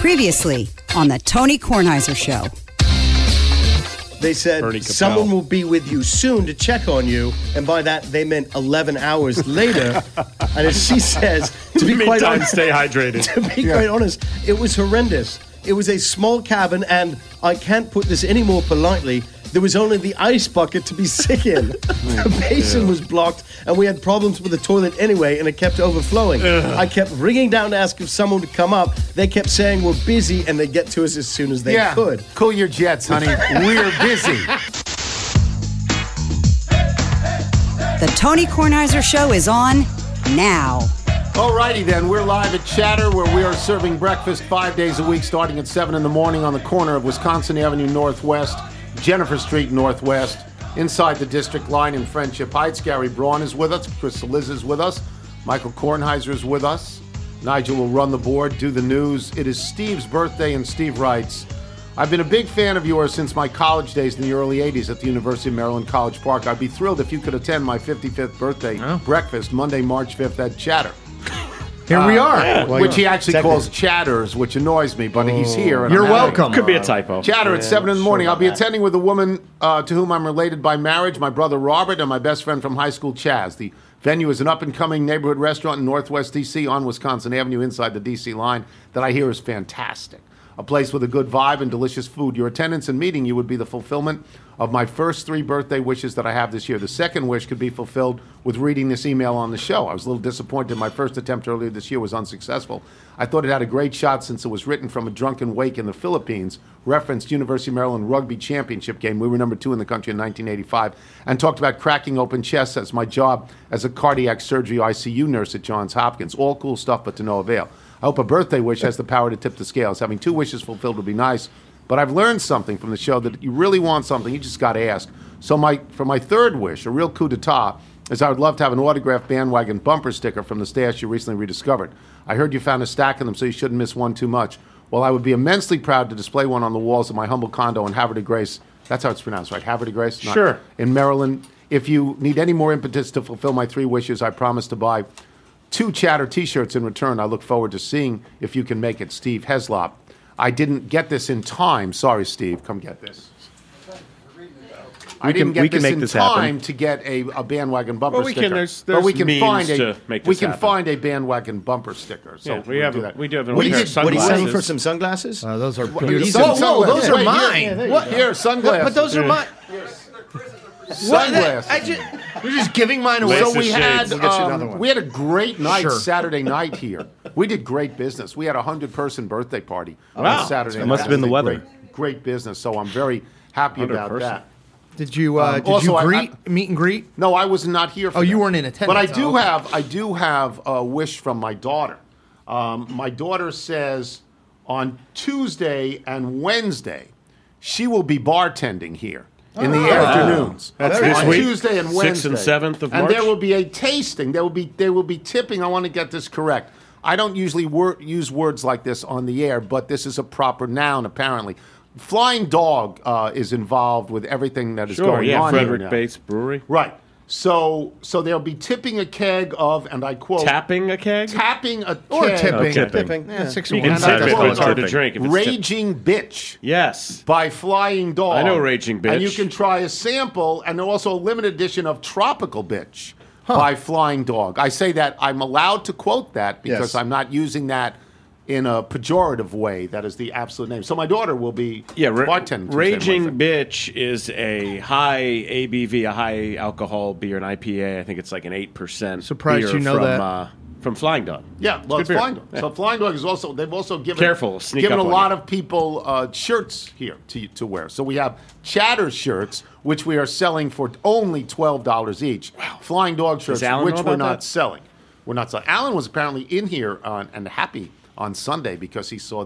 Previously on the Tony Kornheiser Show. They said someone will be with you soon to check on you, and by that they meant 11 hours later. And as she says, to be quite honest, stay hydrated. To be quite honest, it was horrendous. It was a small cabin, and I can't put this any more politely. There was only the ice bucket to be sick in. The basin was blocked, and we had problems with the toilet anyway, and it kept overflowing. I kept ringing down to ask if someone would come up. They kept saying we're busy, and they'd get to us as soon as they could. Cool your jets, honey. We're busy. The Tony Kornheiser Show is on now. Alrighty then, we're live at Chatter, where we are serving breakfast 5 days a week, starting at 7 in the morning on the corner of Wisconsin Avenue Northwest, Jennifer Street Northwest, inside the district line in Friendship Heights. Gary Braun is with us. Crystal Liz is with us. Michael Kornheiser is with us. Nigel will run the board, do the news. It is Steve's birthday, and Steve writes, I've been a big fan of yours since my college days in the early 80s at the University of Maryland College Park. I'd be thrilled if you could attend my 55th birthday breakfast Monday, March 5th at Chatter. Here we are. Which he actually calls Chatters, which annoys me, but he's here. And You're welcome. Could be a typo. Chatter at 7 in the morning. I'll be attending with a woman to whom I'm related by marriage, my brother Robert, and my best friend from high school, Chaz. The venue is an up-and-coming neighborhood restaurant in Northwest D.C. on Wisconsin Avenue inside the D.C. line that I hear is fantastic. A place with a good vibe and delicious food. Your attendance and meeting you would be the fulfillment of my first 3 birthday wishes that I have this year. The second wish could be fulfilled with reading this email on the show. I was a little disappointed. My first attempt earlier this year was unsuccessful. I thought it had a great shot since it was written from a drunken wake in the Philippines, referenced University of Maryland Rugby Championship game. We were number 2 in the country in 1985, and talked about cracking open chests as my job as a cardiac surgery ICU nurse at Johns Hopkins. All cool stuff, but to no avail. I hope a birthday wish has the power to tip the scales. Having 2 wishes fulfilled would be nice, but I've learned something from the show that you really want something, you just got to ask. So for my third wish, a real coup d'etat, is I would love to have an autographed bandwagon bumper sticker from the stash you recently rediscovered. I heard you found a stack of them, so you shouldn't miss one too much. Well, I would be immensely proud to display one on the walls of my humble condo in Havre de Grace. That's how it's pronounced, right? Havre de Grace? Sure. In Maryland. If you need any more impetus to fulfill my 3 wishes, I promise to buy 2 Chatter T-shirts in return. I look forward to seeing if you can make it. Steve Heslop. I didn't get this in time. Sorry, Steve. Come get this. I didn't get this in time to get a bandwagon bumper sticker. There's we can find to make this happen. find a bandwagon bumper sticker. So we do have a What are you selling for, some sunglasses? Those are beautiful. Whoa, those are mine. What? Here, sunglasses. But those are mine. Sunglasses. You're just giving mine away. So we had a great night Saturday night here. We did great business. We had a 100-person birthday party on Saturday night. It must have been the weather. Great business. So I'm very happy about that. Did you meet and greet? No, I was not here for that. You weren't in attendance. But I do have a wish from my daughter. My daughter says on Tuesday and Wednesday she will be bartending here in the afternoons. That's on this week? Tuesday and Wednesday. 6th and 7th of March. And there will be a tasting. There will be tipping. I want to get this correct. I don't usually use words like this on the air, but this is a proper noun apparently. Flying Dog is involved with everything that is going on Frederick here now. Bates Brewery. Right. So they'll be tipping a keg of, and I quote... Tapping a keg? Tapping a keg. Or tipping. Tipping. Yeah, 6 You or can 1. tip it, but it's hard to drink. If it's Raging Bitch. Yes. By Flying Dog. I know Raging Bitch. And you can try a sample, and also a limited edition of Tropical Bitch by Flying Dog. I say that I'm allowed to quote that because I'm not using that in a pejorative way. That is the absolute name. So my daughter will be bartending. Raging Bitch is a high ABV, a high alcohol beer, an IPA. I think it's like an 8% Surprised beer you know that. From Flying Dog. Yeah, well, it's Flying Dog. Yeah. So Flying Dog is also, they've also given Sneak up a on lot you. of people shirts here to wear. So we have Chatter shirts, which we are selling for only $12 each. Wow. Flying Dog shirts, which we're not selling. We're not selling. Alan was apparently in here and happy on Sunday because he saw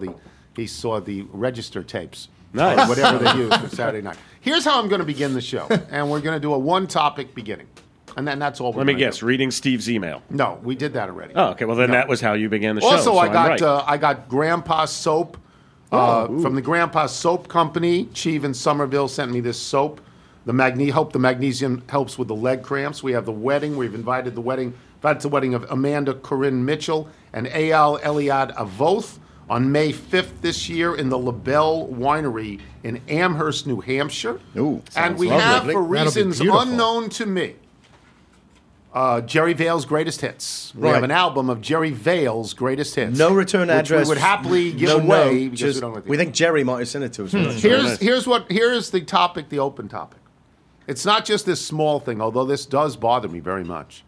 the register tapes. Nice. Or whatever they use for Saturday night. Here's how I'm going to begin the show, and we're going to do a one-topic beginning. And then that's all we're Let me going to guess, do. reading Steve's email. No, we did that already. Oh, okay. Well, then that was how you began the show. Also, so I got Grandpa Soap from the Grandpa Soap Company. Cheeve in Somerville sent me this soap. Hope the magnesium helps with the leg cramps. We have the wedding. We've invited the wedding of Amanda Corinne Mitchell and Eyal Eliad Avoth on May 5th this year in the LaBelle Winery in Amherst, New Hampshire. Ooh, and we lovely. have, for That'll be reasons beautiful. unknown to me, Jerry Vale's Greatest Hits. We Right. have an album of Jerry Vale's Greatest Hits. No return which address. we would happily give No, away no, because just- we don't know we think Jerry might have sent it to us. Here's the topic, the open topic. It's not just this small thing, although this does bother me very much.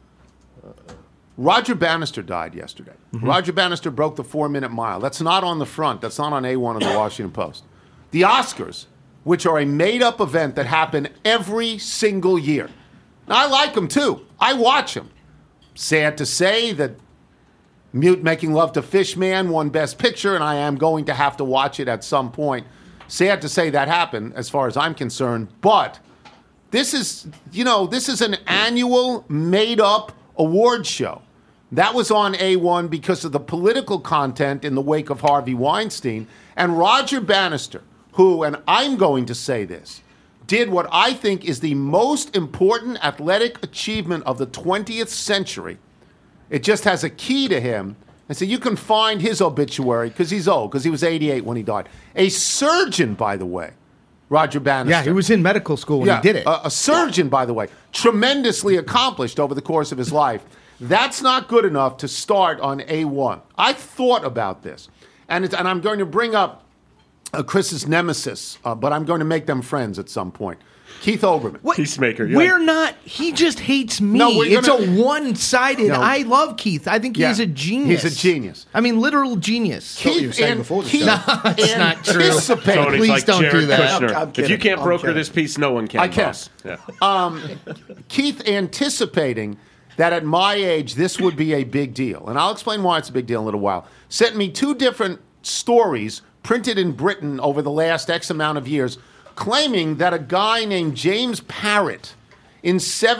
Roger Bannister died yesterday. Roger Bannister broke the 4-minute mile. That's not on the front. That's not on A1 of the Washington Post. The Oscars, which are a made-up event that happen every single year. Now, I like them, too. I watch them. Sad to say that Mute Making Love to Fishman won Best Picture, and I am going to have to watch it at some point. Sad to say that happened, as far as I'm concerned. But this is an annual made-up award show. That was on A1 because of the political content in the wake of Harvey Weinstein. And Roger Bannister, who, and I'm going to say this, did what I think is the most important athletic achievement of the 20th century. It just has a key to him. And so you can find his obituary, because he's old, because he was 88 when he died. A surgeon, by the way, Roger Bannister. Yeah, he was in medical school when he did it. A surgeon, by the way, tremendously accomplished over the course of his life. That's not good enough to start on A1. I thought about this, and I'm going to bring up Chris's nemesis, but I'm going to make them friends at some point. Keith Olbermann. What? Peacemaker. We're not. He just hates me. No, It's a one-sided. No. I love Keith. I think he's Yeah, a genius. he's a genius. I mean, literal genius. what you were saying before the show. No, it's not true. anticipated- Tony's Please like don't do Jared that. Kushner. I'm If kidding. you can't I'm broker kidding. this piece, no one can. I can. boss. Yeah. Keith anticipating that at my age this would be a big deal, and I'll explain why it's a big deal in a little while, sent me 2 different stories printed in Britain over the last X amount of years, claiming that a guy named James Parrott in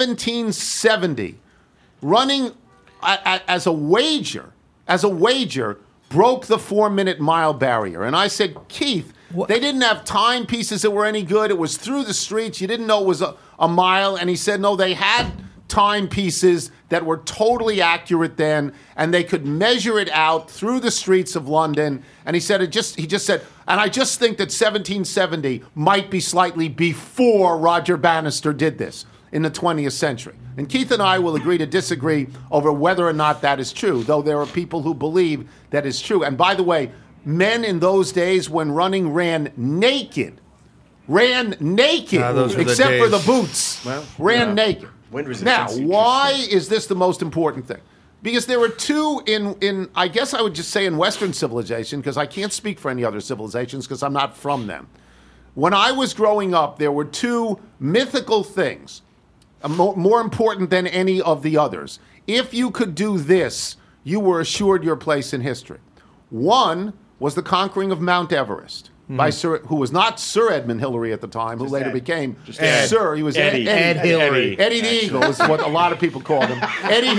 1770, running as a wager, broke the 4-minute mile barrier. And I said, Keith, they didn't have timepieces that were any good. It was through the streets. You didn't know it was a mile. And he said, no, they had timepieces that were totally accurate then, and they could measure it out through the streets of London. And he said, he just said, and I just think that 1770 might be slightly before Roger Bannister did this in the 20th century. And Keith and I will agree to disagree over whether or not that is true, though there are people who believe that is true. And by the way, men in those days when running ran naked, except for the boots, ran naked. Wind Now, resistance. why is this the most important thing? Because there were 2 in I guess I would just say in Western civilization, because I can't speak for any other civilizations because I'm not from them. When I was growing up, there were 2 mythical things, more important than any of the others. If you could do this, you were assured your place in history. One was the conquering of Mount Everest by who was not Sir Edmund Hillary at the time, who later became Sir. He was Eddie. Ed Hillary. Eddie. Eddie the Eagle is what a lot of people called him. Eddie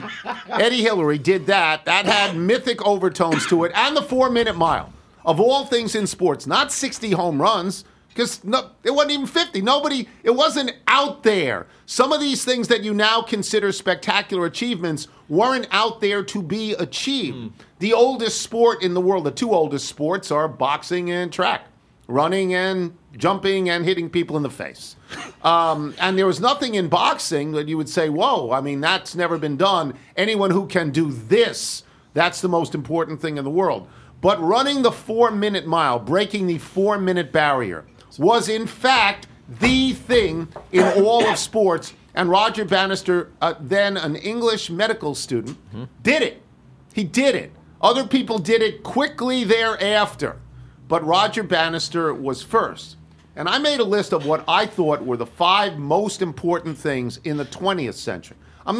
Hillary did that. That had mythic overtones to it. And the 4-minute mile. Of all things in sports, not 60 home runs, because it wasn't even 50. It wasn't out there. Some of these things that you now consider spectacular achievements weren't out there to be achieved. The oldest sport in the world, the 2 oldest sports are boxing and track. Running and jumping and hitting people in the face. And there was nothing in boxing that you would say, whoa, I mean, that's never been done. Anyone who can do this, that's the most important thing in the world. But running the 4-minute mile, breaking the 4-minute barrier, was in fact the thing in all of sports. And Roger Bannister, then an English medical student, did it. He did it. Other people did it quickly thereafter. But Roger Bannister was first. And I made a list of what I thought were the 5 most important things in the 20th century. I'm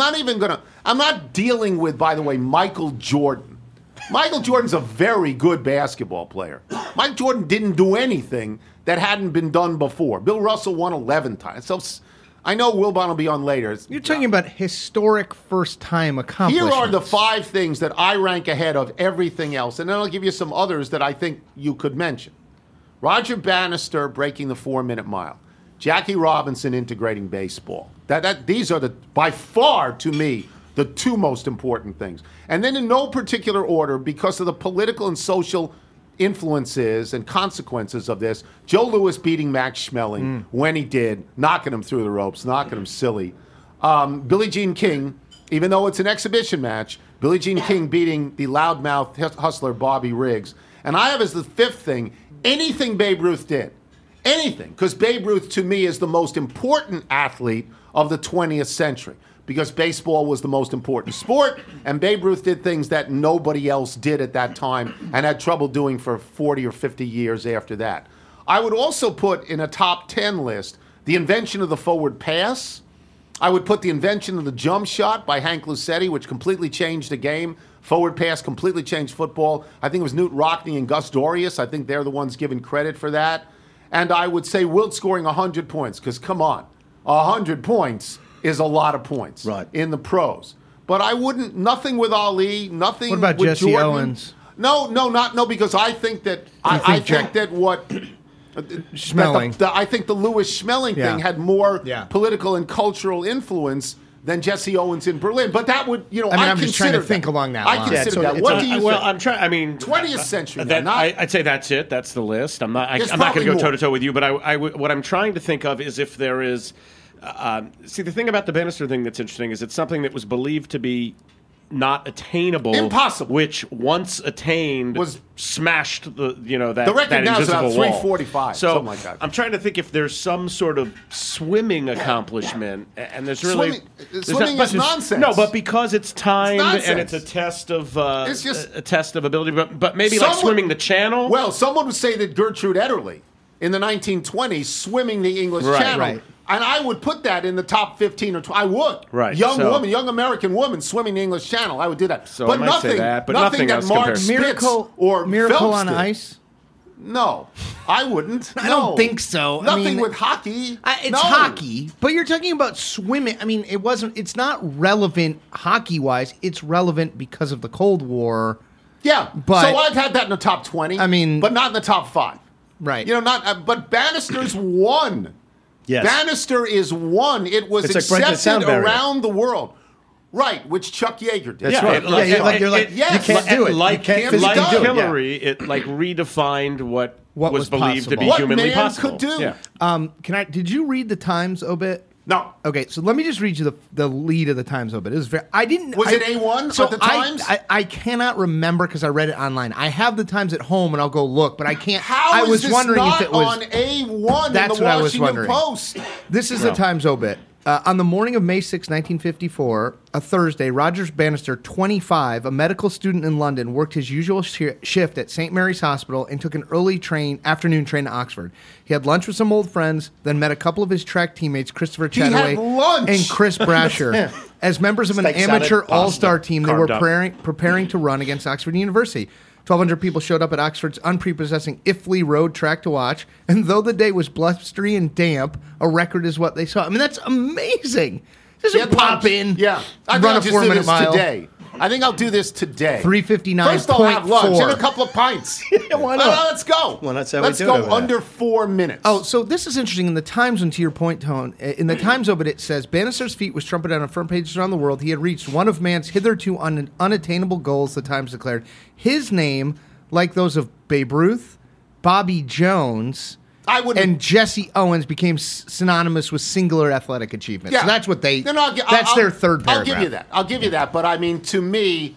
not dealing with, by the way, Michael Jordan. Michael Jordan's a very good basketball player. Mike Jordan didn't do anything that hadn't been done before. Bill Russell won 11 times. So I know Wilbon will be on later. You're talking about historic first-time accomplishments. Here are the 5 things that I rank ahead of everything else, and then I'll give you some others that I think you could mention. Roger Bannister breaking the 4-minute mile. Jackie Robinson integrating baseball. These are by far, to me, The two most important things. And then in no particular order, because of the political and social influences and consequences of this, Joe Louis beating Max Schmeling when he did, knocking him through the ropes, knocking him silly. Billie Jean King, even though it's an exhibition match, Billie Jean King beating the loudmouth hustler Bobby Riggs. And I have as the fifth thing, anything Babe Ruth did. Anything. Because Babe Ruth, to me, is the most important athlete of the 20th century. Because baseball was the most important sport, and Babe Ruth did things that nobody else did at that time and had trouble doing for 40 or 50 years after that. I would also put in a top 10 list the invention of the forward pass. I would put the invention of the jump shot by Hank Lucetti, which completely changed the game. Forward pass completely changed football. I think it was Newt Rockne and Gus Dorius. I think they're the ones given credit for that. And I would say Wilt scoring 100 points, because come on, 100 points is a lot of points in the pros. But I wouldn't, nothing with Ali, nothing with What about Jesse Jordan. Owens? No, because I think that I think that what Schmeling. I think the Louis Schmeling thing had more political and cultural influence than Jesse Owens in Berlin. But that would, I'm just trying to think along that line. I consider that. What do you well, think? I'm trying. I mean, 20th century. I'd say that's it. That's the list. I'm not going to go toe to toe with you. But what I'm trying to think of is if there is. See, the thing about the Bannister thing that's interesting is it's something that was believed to be not attainable, impossible, which once attained was smashed the the record now is about 345. So something like that. I'm trying to think if there's some sort of swimming accomplishment, and there's really swimming is nonsense. No, but because it's timed and it's a test of it's just a test of ability, but maybe like swimming the channel. Well, someone would say that Gertrude Ederle in the 1920s swimming the English Channel. Right. And I would put that in the top 15 or 20. I would. Right. Young American woman swimming the English Channel. I would do that. So but I might say that, but nothing that else Mark compares. Spitz or Miracle Phelps on did. Ice? No, I wouldn't. I don't think so. Nothing with hockey. It's hockey, but you're talking about swimming. I mean, it's not relevant hockey-wise. It's relevant because of the Cold War. Yeah, but so I'd had that in the top 20. I mean, but not in the top 5. Right. But Bannister's won. Yes. Bannister is one. It was It's like accepted around the world. Right, which Chuck Yeager did. That's right. You're like, you can't do it. Like, you can't physically do it. Hillary, it like redefined what was believed to be what humanly man possible. Could do. Yeah. Did you read the Times obit? No. Okay, so let me just read you the lead of the Times obit. It was very. I didn't. Was it A1 at the Times? I cannot remember because I read it online. I have the Times at home and I'll go look, but I can't. I How was is this wondering not if it was on A1 That's in the what I was Washington wondering. Post? This is the Times obit. On the morning of May 6, 1954, a Thursday, Rogers Bannister, 25, a medical student in London, worked his usual shift at St. Mary's Hospital and took an early afternoon train to Oxford. He had lunch with some old friends, then met a couple of his track teammates, Christopher Chataway and Chris Brasher. As members of an amateur all-star team, they were preparing to run against Oxford University. 1,200 people showed up at Oxford's unprepossessing Iffley Road track to watch, and though the day was blustery and damp, a record is what they saw. I mean, that's amazing. Just pop in, I think run I'll a just 4-minute do this mile. today. I think I'll do this today. 3:59.4. First, I'll have lunch and a couple of pints. Why not? Let's go. Well, that's how Let's we do it go over under 4 minutes. Oh, so this is interesting. In the Times, and to your point, Tone, in the Times obit, it says, Bannister's feat was trumpeted on front pages around the world. He had reached one of man's hitherto unattainable goals, the Times declared. His name, like those of Babe Ruth, Bobby Jones, and Jesse Owens, became synonymous with singular athletic achievement. Yeah. So that's what they. That's their third paragraph. I'll give you that. But I mean, to me,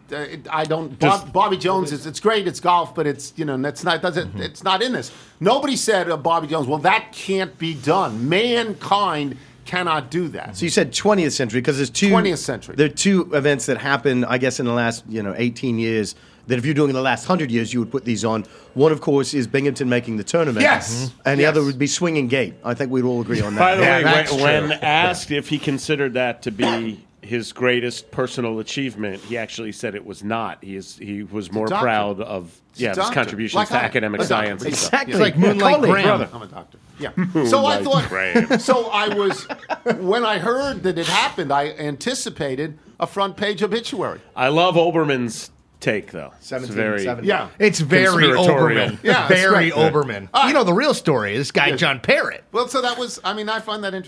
I don't. Bobby Jones it's great. It's golf, but it's that's not. It's not in this. Nobody said Bobby Jones. Well, that can't be done. Mankind cannot do that. So you said 20th century because there's 20th century. There are two events that happened, I guess, in the last 18 years. That if you're doing in the last 100 years, you would pput these on. One, of course, is Binghamton making the tournament. Yes. And the other would be Swinging Gate. I think we'd all agree on that. By the way, when asked if he considered that to be his greatest personal achievement, he actually said it was not. He was more proud of his contributions to academic science. Exactly. It's like Moonlight Graham. Brother. I'm a doctor. Yeah. So I thought. So I was. When I heard that it happened, I anticipated a front page obituary. I love Oberman's take, though. 1770. Yeah. It's very Conspiratorial. Oberman. Yeah, very that's right. Oberman. The real story is this guy, John Parrott. Well, so that was. I mean, I find that interesting.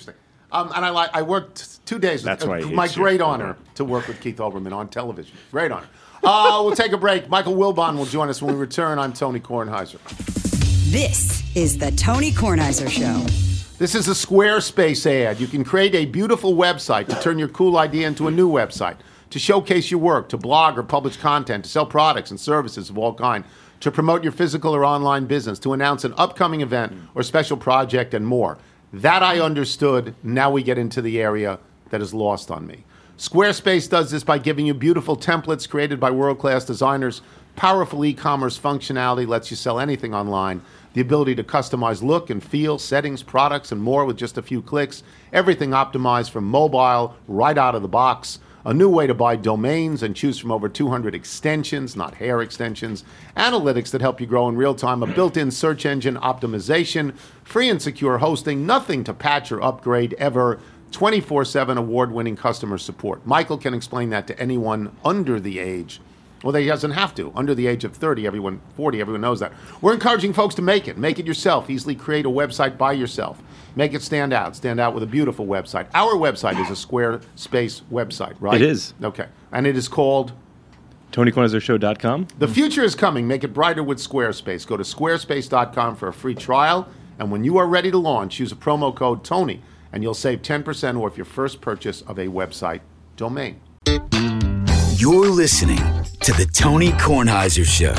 And I worked 2 days. That's why my great honor to work with Keith Olbermann on television. Great honor. We'll take a break. Michael Wilbon will join us when we return. I'm Tony Kornheiser. This is the Tony Kornheiser Show. This is a Squarespace ad. You can create a beautiful website to turn your cool idea into a new website, to showcase your work, to blog or publish content, to sell products and services of all kinds, to promote your physical or online business, to announce an upcoming event or special project, and more. That I understood. Now we get into the area that is lost on me. Squarespace does this by giving you beautiful templates created by world-class designers. Powerful e-commerce functionality lets you sell anything online. The ability to customize look and feel, settings, products, and more with just a few clicks. Everything optimized from mobile right out of the box. A new way to buy domains and choose from over 200 extensions, not hair extensions. Analytics that help you grow in real time. A built-in search engine optimization. Free and secure hosting. Nothing to patch or upgrade ever. 24/7 award-winning customer support. Michael can explain that to anyone under the age. Well, he doesn't have to. Under the age of 30, 40, everyone knows that. We're encouraging folks to make it. Make it yourself. Easily create a website by yourself. Make it stand out. Stand out with a beautiful website. Our website is a Squarespace website, right? It is. Okay. And it is called? TonyKornheiserShow.com. The future is coming. Make it brighter with Squarespace. Go to squarespace.com for a free trial. And when you are ready to launch, use a promo code TONY, and you'll save 10% off your first purchase of a website domain. You're listening to The Tony Kornheiser Show.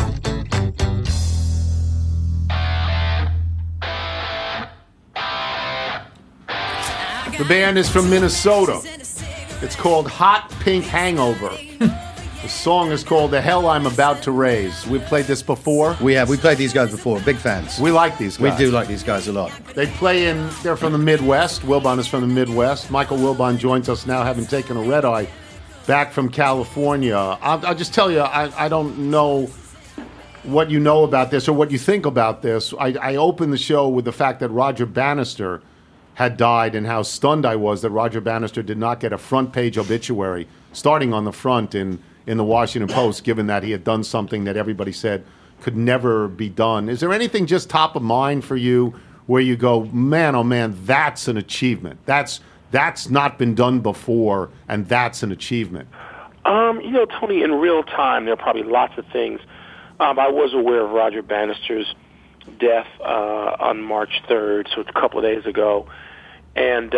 The band is from Minnesota. It's called Hot Pink Hangover. The song is called The Hell I'm About to Raise. We've played this before. We have. We played these guys before. Big fans. We like these guys. We do like these guys a lot. They play they're from the Midwest. Wilbon is from the Midwest. Michael Wilbon joins us now, having taken a red eye back from California. I'll just tell you, I don't know what you know about this or what you think about this. I opened the show with the fact that Roger Bannister had died and how stunned I was that Roger Bannister did not get a front-page obituary starting on the front in the Washington Post, given that he had done something that everybody said could never be done. Is there anything just top of mind for you where you go, man, oh man, that's an achievement? That's not been done before, and that's an achievement. Tony, in real time, there are probably lots of things. I was aware of Roger Bannister's death on March 3rd, so it's a couple of days ago. And,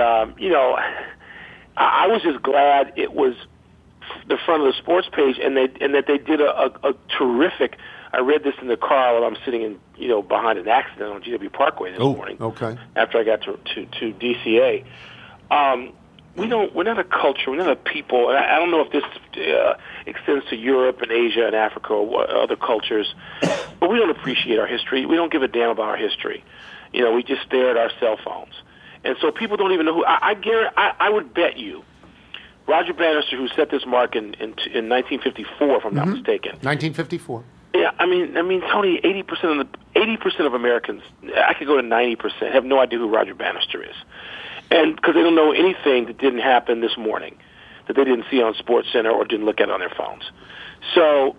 I was just glad it was the front of the sports page and that they did a terrific. I read this in the car while I'm sitting behind an accident on GW Parkway this morning. Okay. After I got to DCA. We're not a culture, we're not a people, and I don't know if this extends to Europe and Asia and Africa or other cultures, but we don't appreciate our history. We don't give a damn about our history. We just stare at our cell phones. And so people don't even know who, I would bet you, Roger Bannister, who set this mark in 1954, if I'm not mistaken. 1954. Yeah, I mean, Tony, 80% of Americans, I could go to 90%, have no idea who Roger Bannister is. And because they don't know anything that didn't happen this morning, that they didn't see on SportsCenter or didn't look at on their phones. So,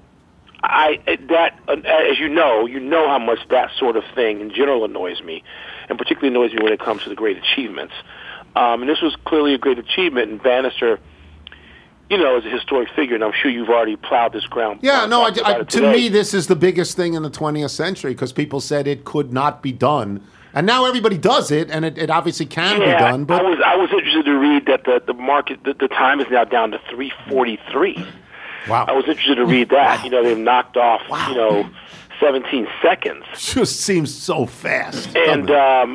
as you know how much that sort of thing in general annoys me, and particularly annoys me when it comes to the great achievements. And this was clearly a great achievement, and Bannister, is a historic figure, and I'm sure you've already plowed this ground. Yeah, no, to me, this is the biggest thing in the 20th century because people said it could not be done. And now everybody does it, and it obviously can be done. But I was interested to read that the market, the time is now down to 3:43. Wow! I was interested to read that. Wow. They've knocked off 17 seconds. Just seems so fast. And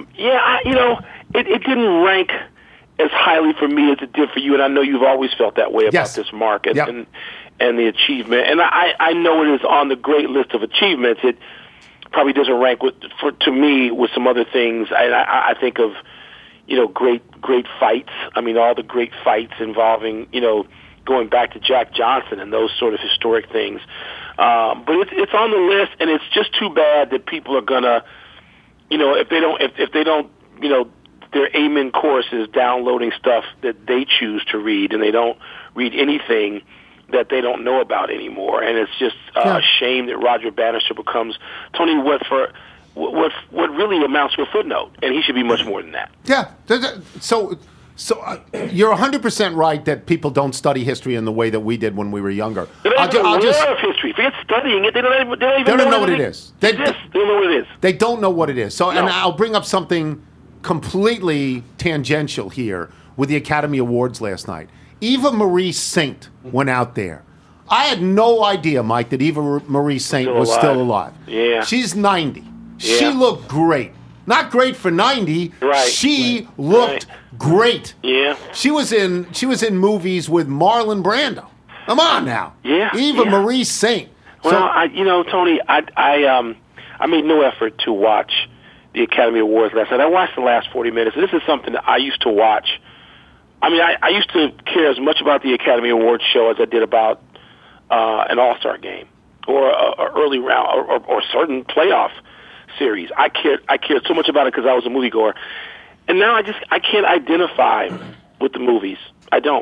it didn't rank as highly for me as it did for you, and I know you've always felt that way about this market and the achievement. And I know it is on the great list of achievements. It probably doesn't rank to me with some other things. I think of great fights. I mean, all the great fights involving going back to Jack Johnson and those sort of historic things. But it's on the list, and it's just too bad that people are gonna if they don't their amen course is downloading stuff that they choose to read, and they don't read anything that they don't know about anymore. And it's just a shame that Roger Bannister becomes, Tony, what really amounts to a footnote, and he should be much more than that. Yeah. So So you're 100% right that people don't study history in the way that we did when we were younger. They don't even aware of history. Forget studying it. They don't even know what it is. They don't know what it is. They don't know what it is. So, and I'll bring up something completely tangential here with the Academy Awards last night. Eva Marie Saint went out there. I had no idea, Mike, that Eva Marie Saint was still alive. Yeah. She's 90. Yeah. She looked great. Not great for 90. Right. She looked great. Yeah. She was in movies with Marlon Brando. Come on now. Yeah. Eva Marie Saint. Well, Tony, I made no effort to watch the Academy Awards last night. I watched the last 40 minutes. This is something that I used to watch. I mean, I used to care as much about the Academy Awards show as I did about an All-Star game or a early round or certain playoff series. I cared so much about it because I was a moviegoer, and now I can't identify with the movies. I don't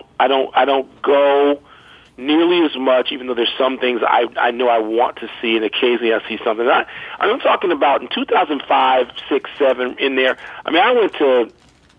go nearly as much, even though there's some things I know I want to see, and occasionally I see something. I'm talking about in 2005, 6, 7 in there. I mean, I went to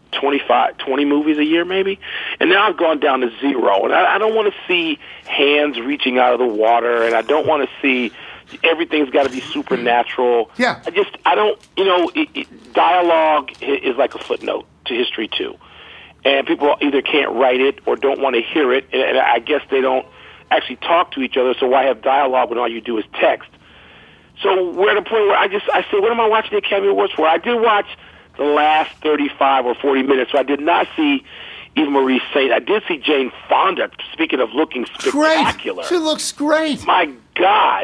20 movies a year maybe, and now I've gone down to 0. And I don't want to see hands reaching out of the water, and I don't want to see everything's got to be supernatural. Yeah. I don't, dialogue is like a footnote to history too. And people either can't write it or don't want to hear it, and I guess they don't actually talk to each other, so why have dialogue when all you do is text? So we're at a point where I say, what am I watching the Academy Awards for? I did watch the last 35 or 40 minutes, so I did not see Eva Marie Saint. I did see Jane Fonda, speaking of looking spectacular. Great. She looks great. My God.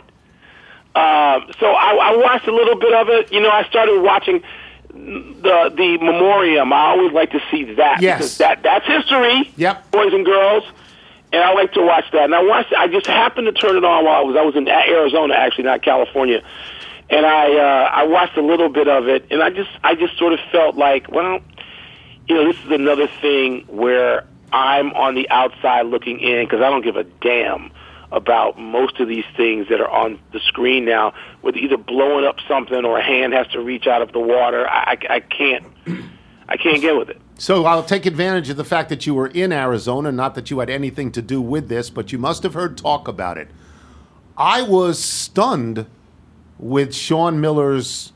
So I watched a little bit of it. I started watching the memoriam. I always like to see that. Yes. Because that's history, yep. Boys and girls, and I like to watch that. And I just happened to turn it on while I was in Arizona, actually, not California. And I watched a little bit of it, and I just sort of felt like, well, this is another thing where I'm on the outside looking in because I don't give a damn about most of these things that are on the screen now, with either blowing up something or a hand has to reach out of the water. I can't get with it. So I'll take advantage of the fact that you were in Arizona, not that you had anything to do with this, but you must have heard talk about it. I was stunned with Sean Miller's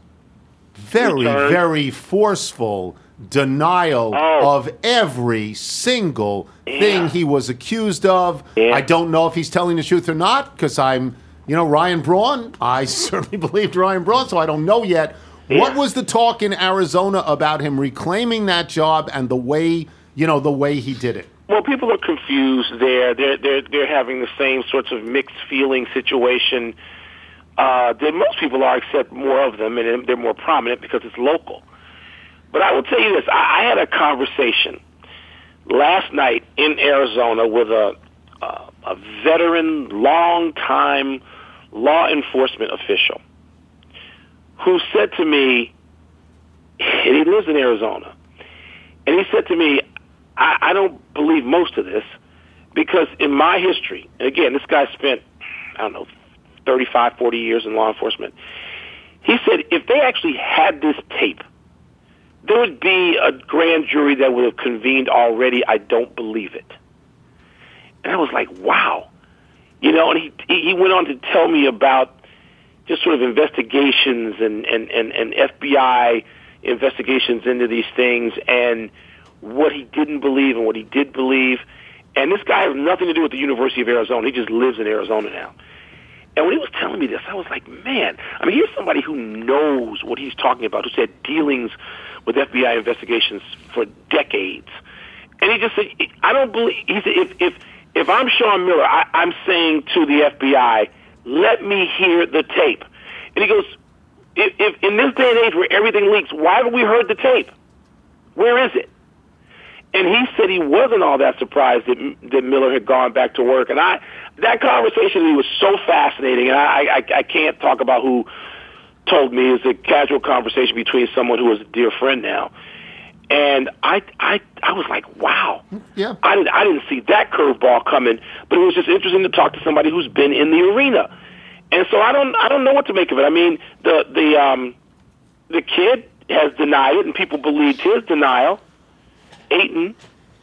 very forceful denial of every single thing he was accused of. Yeah. I don't know if he's telling the truth or not, because I'm, Ryan Braun. I certainly believed Ryan Braun, so I don't know yet. Yeah. What was the talk in Arizona about him reclaiming that job and the way he did it? Well, people are confused there. They're having the same sorts of mixed feeling situation that most people are, except more of them, and they're more prominent because it's local. But I will tell you this. I had a conversation last night in Arizona with a veteran, long-time law enforcement official who said to me, and he lives in Arizona, and he said to me, I don't believe most of this because in my history, and again, this guy spent, 35, 40 years in law enforcement. He said if they actually had this tape, there would be a grand jury that would have convened already. I don't believe it. And I was like, wow. And he went on to tell me about just sort of investigations and FBI investigations into these things and what he didn't believe and what he did believe. And this guy has nothing to do with the University of Arizona. He just lives in Arizona now. And when he was telling me this, I was like, man, here's somebody who knows what he's talking about, who's had dealings with FBI investigations for decades. And he just said, I don't believe, he said, if I'm Sean Miller, I'm saying to the FBI, let me hear the tape. And he goes, if in this day and age where everything leaks, why haven't we heard the tape? Where is it? And he said he wasn't all that surprised that Miller had gone back to work. And that conversation to me was so fascinating, and I can't talk about who told me. It's a casual conversation between someone who is a dear friend now. And I was like, wow. Yeah. I didn't see that curveball coming, but it was just interesting to talk to somebody who's been in the arena. And so I don't know what to make of it. I mean, the kid has denied it, and people believed his denial. Ayton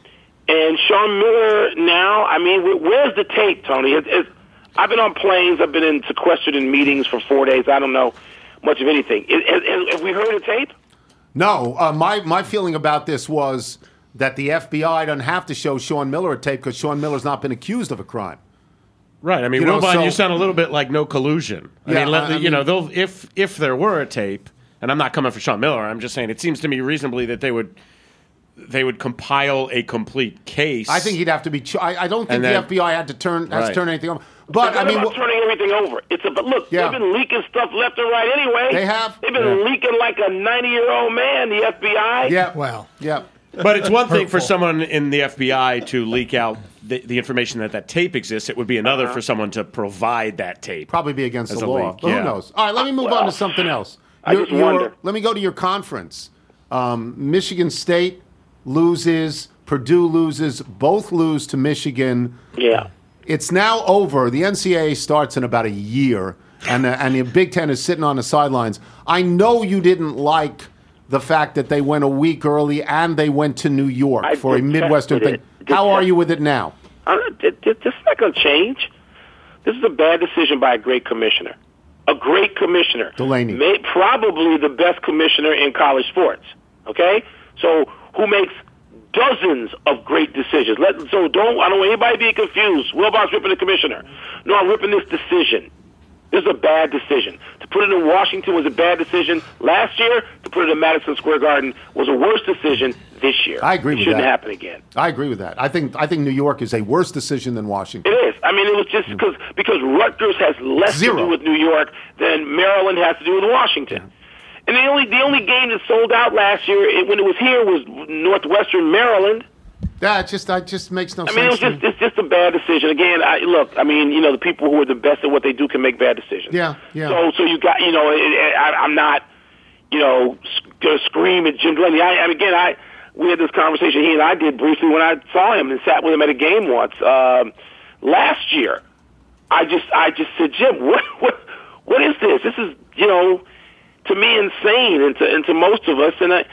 And Sean Miller now, I mean, where's the tape, Tony? I've been on planes. I've been sequestered in meetings for 4 days. I don't know much of anything. Have we heard a tape? No. My feeling about this was that the FBI doesn't have to show Sean Miller a tape because Sean Miller's not been accused of a crime. Right. I mean, Wilbon, you sound a little bit like no collusion. I mean, they'll if there were a tape, and I'm not coming for Sean Miller, I'm just saying it seems to me reasonably that they would compile a complete case. I think he'd have to be. I don't think the FBI had to turn anything over. But I mean, turning everything over. But look, they've been leaking stuff left and right anyway. They have. They've been leaking like a 90-year-old man. The FBI. Yeah. Well. Yeah. But it's one thing for someone in the FBI to leak out the information that tape exists. It would be another for someone to provide that tape. Probably be against the law. But who knows? All right, let me move on to something else. I just wonder. Let me go to your conference. Michigan State loses. Purdue loses. Both lose to Michigan. Yeah. It's now over. The NCAA starts in about a year, and the Big Ten is sitting on the sidelines. I know you didn't like the fact that they went a week early and they went to New York for a Midwestern thing. How are you with it now? This is not going to change. This is a bad decision by a great commissioner. A great commissioner. Delaney. Probably the best commissioner in college sports. Okay? So who makes dozens of great decisions. I don't want anybody being confused. Wilbon's ripping the commissioner. No, I'm ripping this decision. This is a bad decision. To put it in Washington was a bad decision last year. To put it in Madison Square Garden was a worse decision this year. I agree with that. It shouldn't happen again. I agree with that. I think New York is a worse decision than Washington. It is. I mean, it was just because Rutgers has less to do with New York than Maryland has to do with Washington. And the only game that sold out last year when it was here was Northwestern Maryland. Yeah, it just makes no sense. I mean, it's just a bad decision. Again, the people who are the best at what they do can make bad decisions. Yeah. So you got, I'm not, going to scream at Jim Delaney. We had this conversation he and I did briefly when I saw him and sat with him at a game once last year. I just said, Jim, what is this? This is, to me, insane, and to most of us, and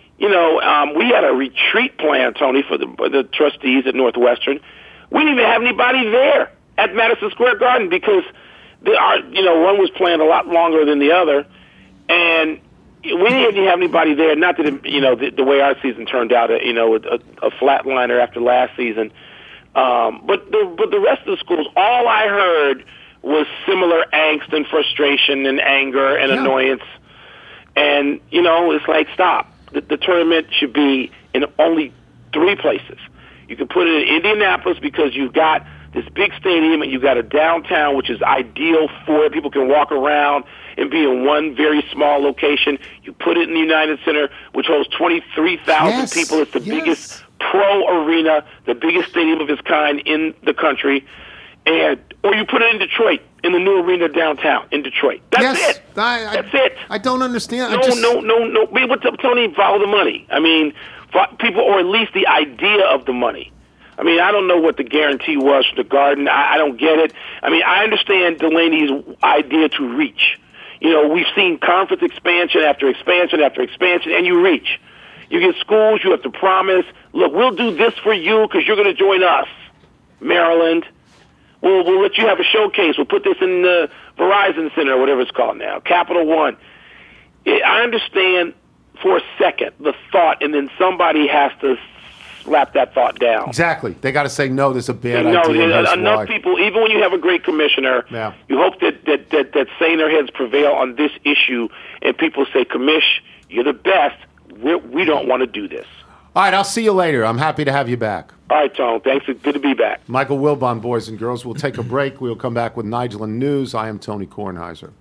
we had a retreat plan, Tony, for the trustees at Northwestern. We didn't even have anybody there at Madison Square Garden because one was planned a lot longer than the other, and we didn't even have anybody there. Not that the way our season turned out, a flatliner after last season, but the rest of the schools, all I heard was similar angst and frustration and anger and annoyance, and it's like, stop. The tournament should be in only 3 places. You can put it in Indianapolis because you've got this big stadium and you've got a downtown which is ideal for it. People can walk around and be in one very small location. You put it in the United Center, which holds 23,000 people. It's the biggest pro arena, the biggest stadium of its kind in the country. Or you put it in Detroit, in the new arena downtown in Detroit. That's it. That's it. I don't understand. No. What's up, Tony? Follow the money. I mean, people, or at least the idea of the money. I mean, I don't know what the guarantee was for the Garden. I don't get it. I mean, I understand Delaney's idea to reach. We've seen conference expansion after expansion after expansion, and you reach. You get schools, you have to promise, look, we'll do this for you because you're going to join us, Maryland. We'll let you have a showcase. We'll put this in the Verizon Center or whatever it's called now, Capital One. I understand for a second the thought, and then somebody has to slap that thought down. Exactly. They got to say, no, this is a bad idea. Enough people, even when you have a great commissioner, you hope that saner heads prevail on this issue, and people say, Commish, you're the best. We don't want to do this. All right, I'll see you later. I'm happy to have you back. All right, Tom. Thanks. It's good to be back. Michael Wilbon, boys and girls. We'll take a break. We'll come back with Nigel and News. I am Tony Kornheiser.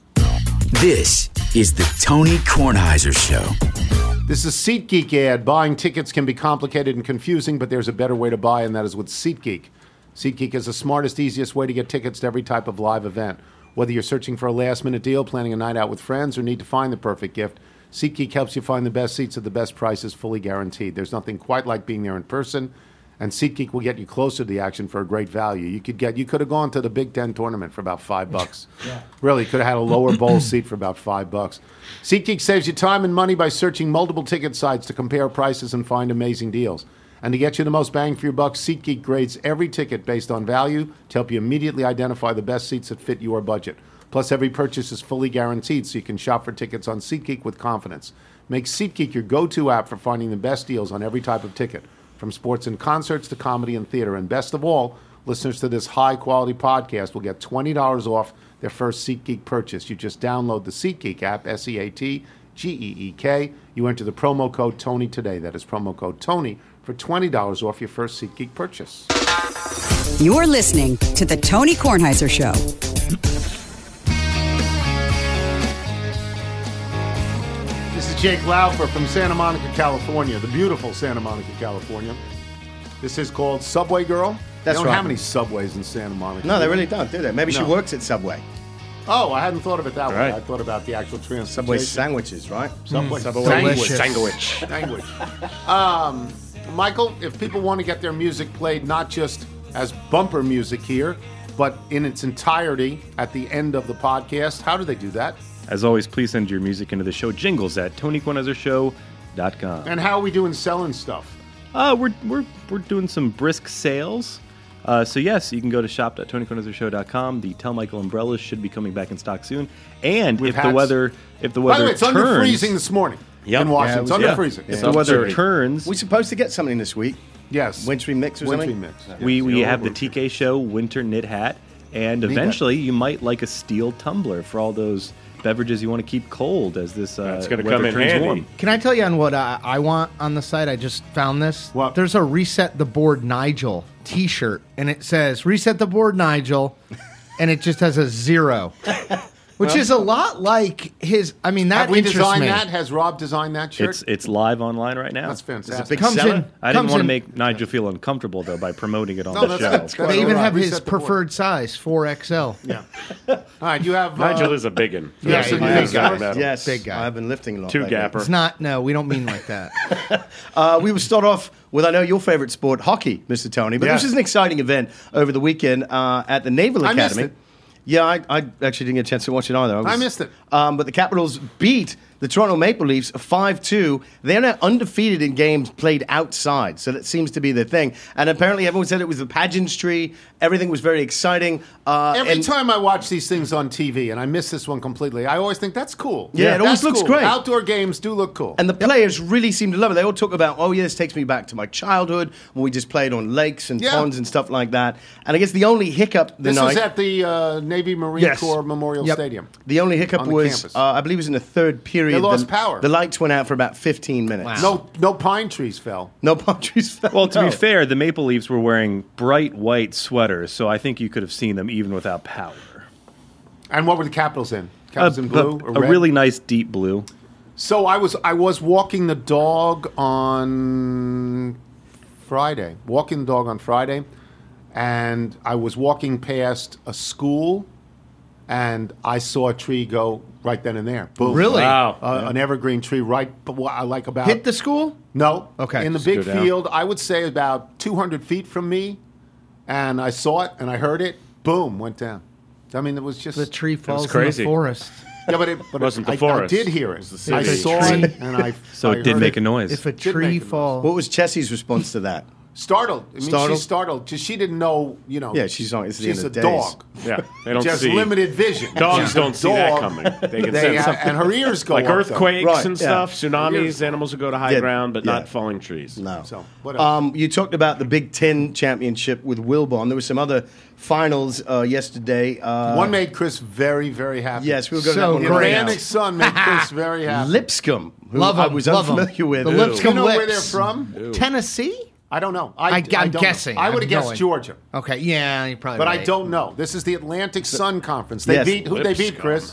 This is the Tony Kornheiser Show. This is a SeatGeek ad. Buying tickets can be complicated and confusing, but there's a better way to buy, and that is with SeatGeek. SeatGeek is the smartest, easiest way to get tickets to every type of live event. Whether you're searching for a last-minute deal, planning a night out with friends, or need to find the perfect gift, SeatGeek helps you find the best seats at the best prices, fully guaranteed. There's nothing quite like being there in person, and SeatGeek will get you closer to the action for a great value. You could have gone to the Big Ten tournament for about $5. Really, you could have had a lower bowl seat for about $5. SeatGeek saves you time and money by searching multiple ticket sites to compare prices and find amazing deals. And to get you the most bang for your buck, SeatGeek grades every ticket based on value to help you immediately identify the best seats that fit your budget. Plus, every purchase is fully guaranteed, so you can shop for tickets on SeatGeek with confidence. Make SeatGeek your go-to app for finding the best deals on every type of ticket, from sports and concerts to comedy and theater. And best of all, listeners to this high-quality podcast will get $20 off their first SeatGeek purchase. You just download the SeatGeek app, SeatGeek. You enter the promo code Tony today. That is promo code Tony for $20 off your first SeatGeek purchase. You're listening to The Tony Kornheiser Show. This is Jake Laufer from Santa Monica, California, the beautiful Santa Monica, California. This is called Subway Girl. That's they don't right. have any Subways in Santa Monica. No, they really don't, do they? Maybe she No. works at Subway. Oh, I hadn't thought of it that way. Right. I thought about the actual transportation. Subway sandwiches, right? Subway. Delicious. Sandwich. Language. Michael, if people want to get their music played not just as bumper music here, but in its entirety at the end of the podcast, how do they do that? As always, please send your music into the show jingles at TonyKornheiserShow.com. And how are we doing selling stuff? We're doing some brisk sales. So yes, you can go to shop.TonyKornheiserShow.com. The Tell Michael umbrellas should be coming back in stock soon. And With if the hats. weather By the way, it's turns, under freezing this morning in Washington. It's under freezing. If the weather Absurd. turns, We're supposed to get something this week. Yes. Wintry mix or Wintry something? mix. we have the TK Show winter knit hat, and eventually you might like a steel tumbler for all those beverages you want to keep cold as this That's gonna weather come in turns handy. warm. Can I tell you on what I want on the site? I just found this. What? There's a Reset the Board Nigel t-shirt, and it says, Reset the Board Nigel, and it just has a 0. Which is a lot like his. I mean, that Have we interests designed me. that? Has Rob designed that shirt? It's live online right now. That's fantastic. big Comes seller? in. I didn't comes want to in- make Nigel feel uncomfortable though by promoting it on No, the that's show. good. That's They good. even All have right, his reset the board. preferred size, 4XL. Yeah. All right, you have Nigel is a biggin. Yeah, Yes, he he is. is a metal. Yes, Big guy. I've been lifting a lot. Two lately. gapper. It's not. No, we don't mean like that. We will start off with, I know, your favorite sport, hockey, Mr. Tony. But Yeah. this is an exciting event over the weekend at the Naval I missed Academy. it. Yeah, I actually didn't get a chance to watch it either. I missed it. But the Capitals beat the Toronto Maple Leafs 5-2. They're now undefeated in games played outside, so that seems to be the thing. And apparently everyone said it was the pageantry. Everything was very exciting. Every time I watch these things on TV, and I miss this one completely, I always think that's cool. Yeah, it always That's looks cool. great. Outdoor games do look cool. And the players really seem to love it. They all talk about, oh, yeah, this takes me back to my childhood when we just played on lakes and Yeah. ponds and stuff like that. And I guess the only hiccup this night... was at the Navy Marine Yes. Corps Memorial Yep. Stadium. The only hiccup On the was, campus. I believe it was in the third period. They lost power. The lights went out for about 15 minutes. No pine trees fell. No palm trees fell. Well, to No. be fair, the Maple Leafs were wearing bright white sweaters, so I think you could have seen them even without power. And what were the Capitals in? Capitals in blue or a red? really nice deep blue. So I was walking the dog on Friday. Walking the dog on Friday, and I was walking past a school, and I saw a tree go right then and there. Boom! Really? Wow. An evergreen tree right, like about Hit the school? no. Okay. In the Just big go down. field, I would say about 200 feet from me, and I saw it and I heard it. Boom! Went down. I mean, it was just The tree falls in the crazy. forest. Yeah, but it Wasn't the I forest. did hear It was it. the I city. saw it, and I So I it did heard make a noise. If a Did tree make a noise. falls. What was Chessie's response to that? Startled. I mean, Startled? she's startled because she didn't know. Yeah, she's not. It's the she's end a of days. dog. Yeah, they don't Just see. limited vision. Dogs She's a don't see that dog. coming. They can They, sense something. and her ears go Like up, though. earthquakes Right, and yeah. stuff, tsunamis, animals will go to high Yeah, ground, but yeah. not falling trees. No. So, what else? You talked about the Big Ten championship with Wilbon. There were some other finals yesterday. One made Chris very, very happy. Yes, we'll go to So that one The right great. now. Atlantic Sun made Chris very happy. Lipscomb, who Love I 'em, was love 'em. unfamiliar with. The Ooh. Lipscomb Do you know where Lips. they're from? Tennessee? I don't know. I'm don't know. guessing. I would have I'm guessed going. Georgia, Okay, yeah, you probably but I right. don't know. This is the Atlantic Sun Conference. They Yes. beat who? They beat Lipscomb. Chris.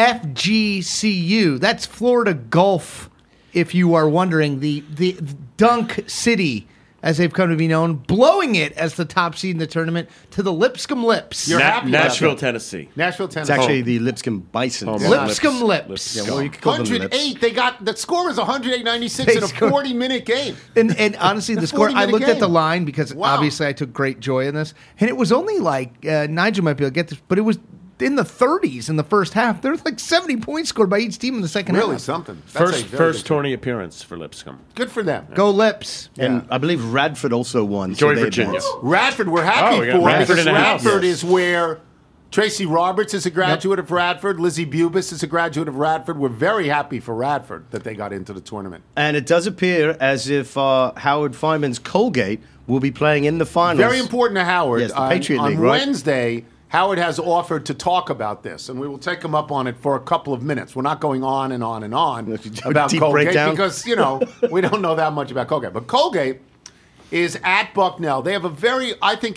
FGCU. That's Florida Gulf, if you are wondering. The Dunk City, as they've come to be known, blowing it as the top seed in the tournament to the Lipscomb Lips. You're happy about Nashville, that. Tennessee. Nashville, It's Tennessee. actually the Lipscomb Bison. Home Lipscomb Lips. Lipscomb. Yeah, well, you could call them the Lips. 108. They got the score was 108-96 They in a scored- 40-minute game. And honestly, the score, I 40-minute looked at the game. line because Wow. obviously I took great joy in this. And it was only like, Nigel might be able to get this, but it was in the 30s in the first half. There's like 70 points scored by each team in the second half. Really something. That's First tourney appearance for Lipscomb. Good for them. Go Lips. And I believe Radford also won. Joy they Virginia. advanced. Radford, we're happy we got for Radford because in the house. Radford Yes. is where Tracy Roberts is a graduate of Radford. Lizzie Bubis is a graduate of Radford. We're very happy for Radford that they got into the tournament. And it does appear as if Howard Fineman's Colgate will be playing in the finals. Very important to Howard. Yes, the Patriot on League, right? Wednesday, Howard has offered to talk about this, and we will take him up on it for a couple of minutes. We're not going on and on and on about deep Colgate breakdown? because, we don't know that much about Colgate. But Colgate is at Bucknell. They have a very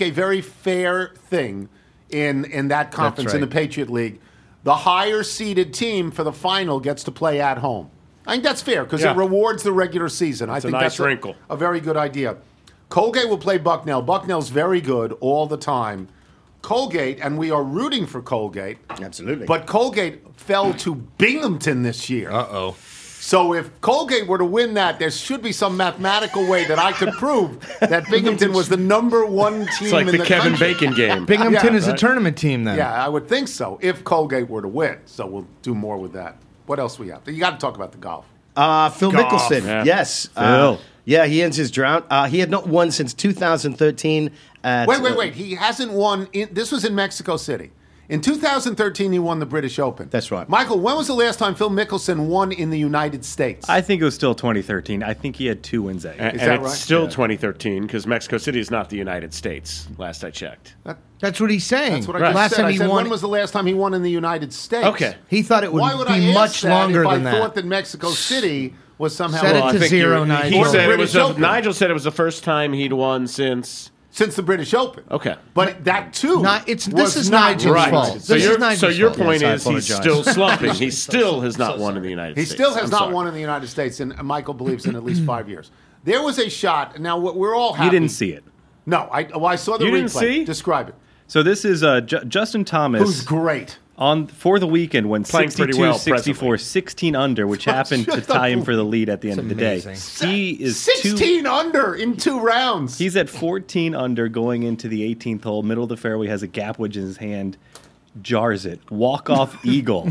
fair thing in that conference, right. in the Patriot League. The higher seeded team for the final gets to play at home. I think that's fair because it rewards the regular season. I think nice that's wrinkle. a very good idea. Colgate will play Bucknell. Bucknell's very good all the time. Colgate, and we are rooting for Colgate. Absolutely. But Colgate fell to Binghamton this year. Uh-oh. So if Colgate were to win that, there should be some mathematical way that I could prove that Binghamton was the number one team It's like in the the Kevin country. Bacon game. Binghamton is a right. tournament team then. Yeah, I would think so, if Colgate were to win. So we'll do more with that. What else we have? You got to talk about the golf. Phil Mickelson. Yeah. Yes. Phil. Yeah, he ends his drought. He had not won since 2013. Wait. He hasn't won. This was in Mexico City. In 2013, he won the British Open. That's right. Michael, when was the last time Phil Mickelson won in the United States? I think it was still 2013. I think he had 2 wins that year. And that it's right? still 2013 because Mexico City is not the United States, last I checked. That's what he's saying. That's what I just Last said. time I he said, won, when was the last time he won in the United States? Okay. he thought it would Why would I be ask much that longer if than I that. thought that Mexico City was somehow Set it Well, I to think zero, he Nigel. said it British was Open. Nigel said it was the first time he'd won since. since the British Open. Okay. But that too. This was is not Nigel's right. fault. So This is Nigel's your fault. point Yes, I is he's apologize. still slumping. He still has not won in the United He States. still has I'm not sorry. won in the United States, and Michael believes in at least 5 years. There was a shot. Now we're all happy. You didn't see it. No, I saw the You replay. didn't see? Describe it. So this is Justin Thomas. Who's great. For the weekend went Playing pretty 62, well 64, presently. 16 under, which happened to tie him for the lead at the end of the day. He is 16 under in 2 rounds. He's at 14 under going into the 18th hole. Middle of the fairway, has a gap wedge in his hand, jars it. Walk-off eagle.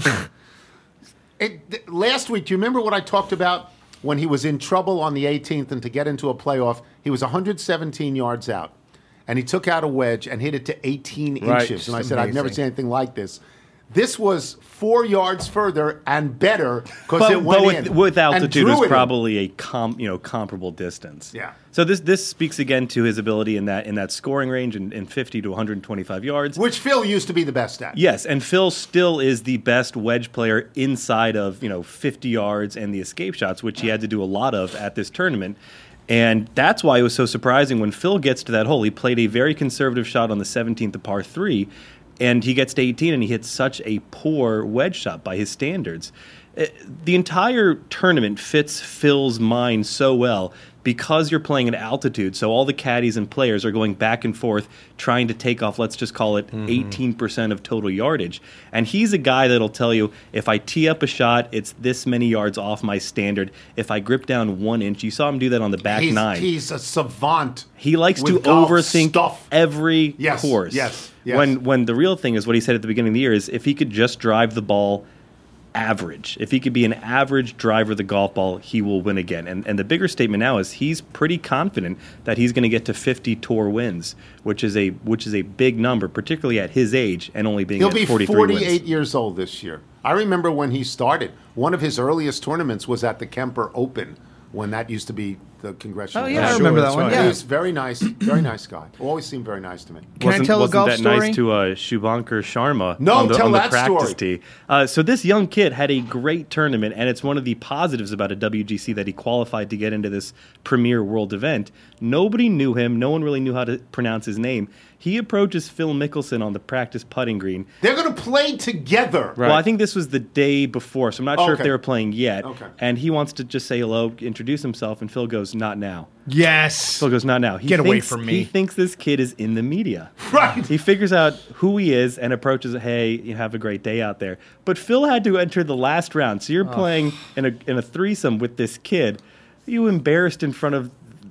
Last week, do you remember what I talked about when he was in trouble on the 18th and to get into a playoff? He was 117 yards out, and he took out a wedge and hit it to 18 Right. inches. And I said, I've never Amazing. seen anything like this. This was 4 yards further and better because it went in. with and altitude, drew it's it in. probably a comparable distance. Yeah. So this speaks again to his ability in that scoring range in 50 to 125 yards. Which Phil used to be the best at. Yes, and Phil still is the best wedge player inside of 50 yards and the escape shots, which he had to do a lot of at this tournament. And that's why it was so surprising when Phil gets to that hole. He played a very conservative shot on the 17th, the par 3, and he gets to 18 and he hits such a poor wedge shot by his standards. The entire tournament fits Phil's mind so well because you're playing at altitude. So all the caddies and players are going back and forth trying to take off, let's just call it 18% of total yardage. And he's a guy that'll tell you, if I tee up a shot, it's this many yards off my standard. If I grip down 1 inch, you saw him do that on the back nine. He's a savant. He likes to with golf overthink stuff. every Yes, course. yes. When the real thing is what he said at the beginning of the year is if he could just drive the ball average, if he could be an average driver of the golf ball, he will win again. And the bigger statement now is he's pretty confident that he's going to get to 50 tour wins, which is a big number, particularly at his age and only being He'll at be 43 48 wins. years old this year. I remember when he started. One of his earliest tournaments was at the Kemper Open when that used to be the congressional. Oh, yeah, I Sure, remember that that's one, right. yeah. He was very nice guy. Always seemed very nice to me. Can I tell a wasn't golf that story? nice to Shubhankar Sharma No, on the, tell on the that practice story. tee? So this young kid had a great tournament, and it's one of the positives about a WGC that he qualified to get into this premier world event. Nobody knew him. No one really knew how to pronounce his name. He approaches Phil Mickelson on the practice putting green. They're going to play together. Well, I think this was the day before, so I'm not sure if Okay. they were playing yet. Okay. And he wants to just say hello, introduce himself, and Phil goes, "Not now." Yes. Phil goes, "Not now." Get away from me. He thinks this kid is in the media. Right. He figures out who he is and approaches, "Hey, you have a great day out there." But Phil had to enter the last round, so you're playing in a threesome with this kid. You embarrassed in front of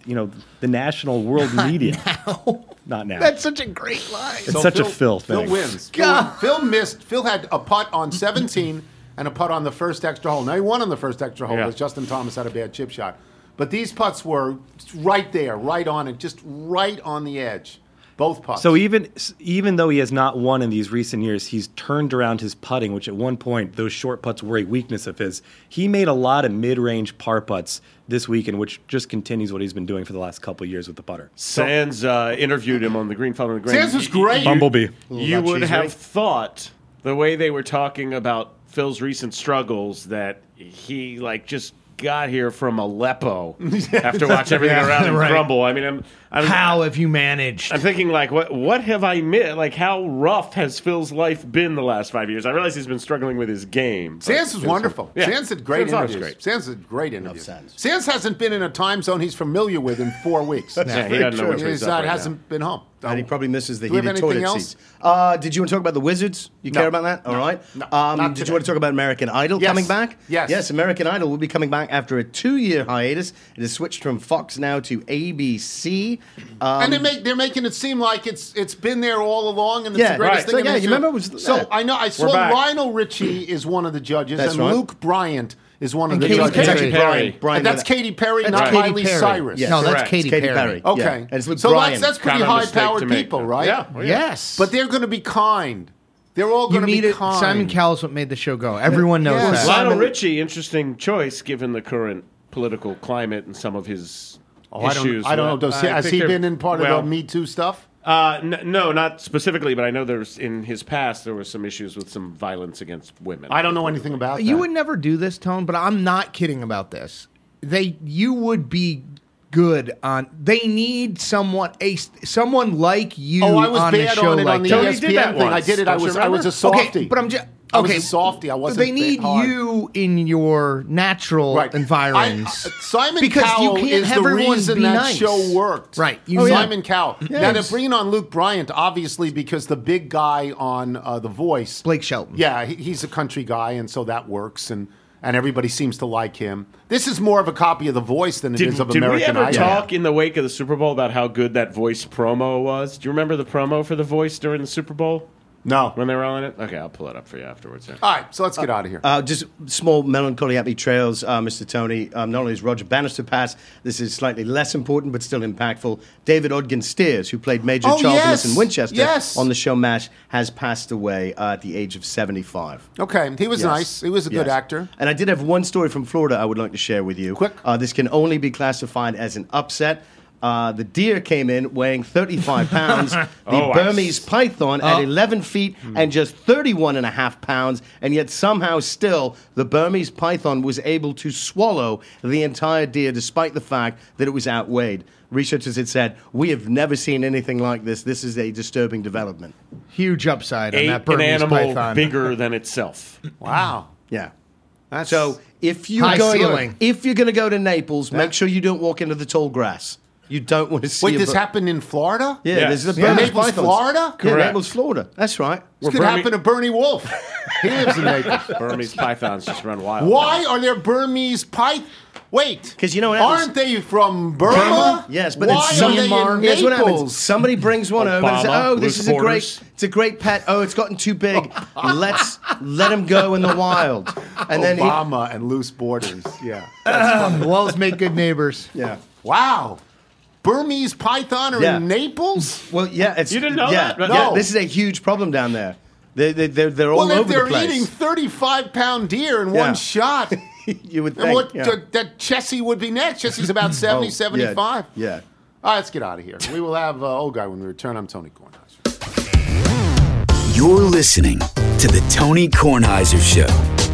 the national world media. Now. Not now. That's such a great line. It's such a Phil thing. Phil wins. God. Phil had a putt on 17 and a putt on the first extra hole. Now, he won on the first extra hole because Justin Thomas had a bad chip shot. But these putts were right there, right on it, just right on the edge. Both putts. So even though he has not won in these recent years, he's turned around his putting, which at one point those short putts were a weakness of his. He made a lot of mid-range par putts this weekend, which just continues what he's been doing for the last couple of years with the putter. Sands interviewed him on the Green Following the Grain. Sands was great. Bumblebee. You would have thought the way they were talking about Phil's recent struggles that he just got here from Aleppo after watching everything around him crumble. I mean, how have you managed? I'm thinking, what have I missed? How rough has Phil's life been the last 5 years? I realize he's been struggling with his game. Sands was wonderful. Yeah. Sands did great interviews. Sands did great interviews. Sands hasn't been in a time zone he's familiar with in 4 weeks. He doesn't know which way he's up right hasn't been home. And he probably misses the Do we have heated anything toilet else? seats. Did you want to talk about the Wizards? You care about that? All right. No, not did today. you want to talk about American Idol coming back? Yes. Yes, American Idol will be coming back after a 2-year hiatus. It has switched from Fox now to ABC. And they're making it seem like it's been there all along, and it's the greatest thing. So, in you remember it was I know I saw Lionel Richie is one of the judges, That's and right. Luke Bryant is one of the Katy judges. Perry. It's actually Brian. And that's Katy Perry, That's not Katy Miley Perry. Cyrus. Yes. No, that's Correct. Katy Perry. Okay. Yeah. And it's with So Brian. that's pretty Kind of a mistake high-powered to make, people, though. right? Yeah. Yes. But they're going to be kind. They're all you going to need be it. kind. Simon Cowell is what made the show go. Everyone knows Yeah. that. Lionel Richie, interesting choice given the current political climate and some of his issues. I don't know. Has he been in part of the Me Too stuff? No, not specifically, but I know there's in his past there were some issues with some violence against women. I don't know anything about that. You would never do this, Tone, but I'm not kidding about this. You would be good on. They need someone like you. I was on bad the show on it like on the that. Tony ESPN did that thing. I once. did it. I Don't you was a remember? softie. Okay, but I'm just. I Okay, was a softie. I wasn't. They need hard. you in your natural environs. Simon because Cowell you can't is have the everyone reason be that nice. show worked. Right. Simon Cowell. Now they're Yes. bringing on Luke Bryant, obviously, because the big guy on The Voice, Blake Shelton. Yeah, he's a country guy, and so that works, and everybody seems to like him. This is more of a copy of The Voice than it is of Did American we ever Idol. talk in the wake of the Super Bowl about how good that Voice promo was? Do you remember the promo for the Voice during the Super Bowl? No. When they were on it? Okay, I'll pull it up for you afterwards. Yeah. All right, so let's get out of here. Just small melancholy happy trails, Mr. Tony. Not only is Roger Bannister passed, this is slightly less important but still impactful. David Ogden Steers, who played Major Charles Wilson Winchester on the show MASH, has passed away at the age of 75. Okay, he was nice. He was a good actor. And I did have one story from Florida I would like to share with you. Quick. This can only be classified as an upset. The deer came in weighing 35 pounds. The Burmese python at 11 feet and just 31 and a half pounds. And yet somehow still the Burmese python was able to swallow the entire deer despite the fact that it was outweighed. Researchers had said, we have never seen anything like this. This is a disturbing development. Huge upside on Ate that Burmese an animal python. bigger than itself. Wow. Yeah. So if you're High ceiling. going to go to Naples, make sure you don't walk into the tall grass. You don't want to see. Wait, this happened in Florida? Yeah, Yes. there's a Yeah, Burmese Naples, pythons. Florida? Yeah, Correct. Naples, Florida. That's right. This could happen to Bernie Wolf. He lives in Naples. Burmese pythons just run wild. Why are there Burmese pythons? Wait, 'Cause you know what happens? aren't they from Burma? Yes, but why then some, are they in here's what happens. Naples? Somebody brings one over and says, Obama, "Oh, this loose is borders. it's a great pet. Oh, it's gotten too big. Let's let him go in the wild." And then Obama and loose borders. Yeah. Walls make good neighbors. yeah. Wow. Burmese python are Yeah. in Naples? Well, yeah, it's You didn't know yeah, that? Yeah, No. this is a huge problem down there. They're all Well, if over the they're place. eating 35-pound deer in Yeah. one shot, You would and think. what yeah. that Chessie would be next. Chessie's about 70, 75. Yeah. All right, let's get out of here. We will have Old Guy when we return. I'm Tony Kornheiser. You're listening to The Tony Kornheiser Show.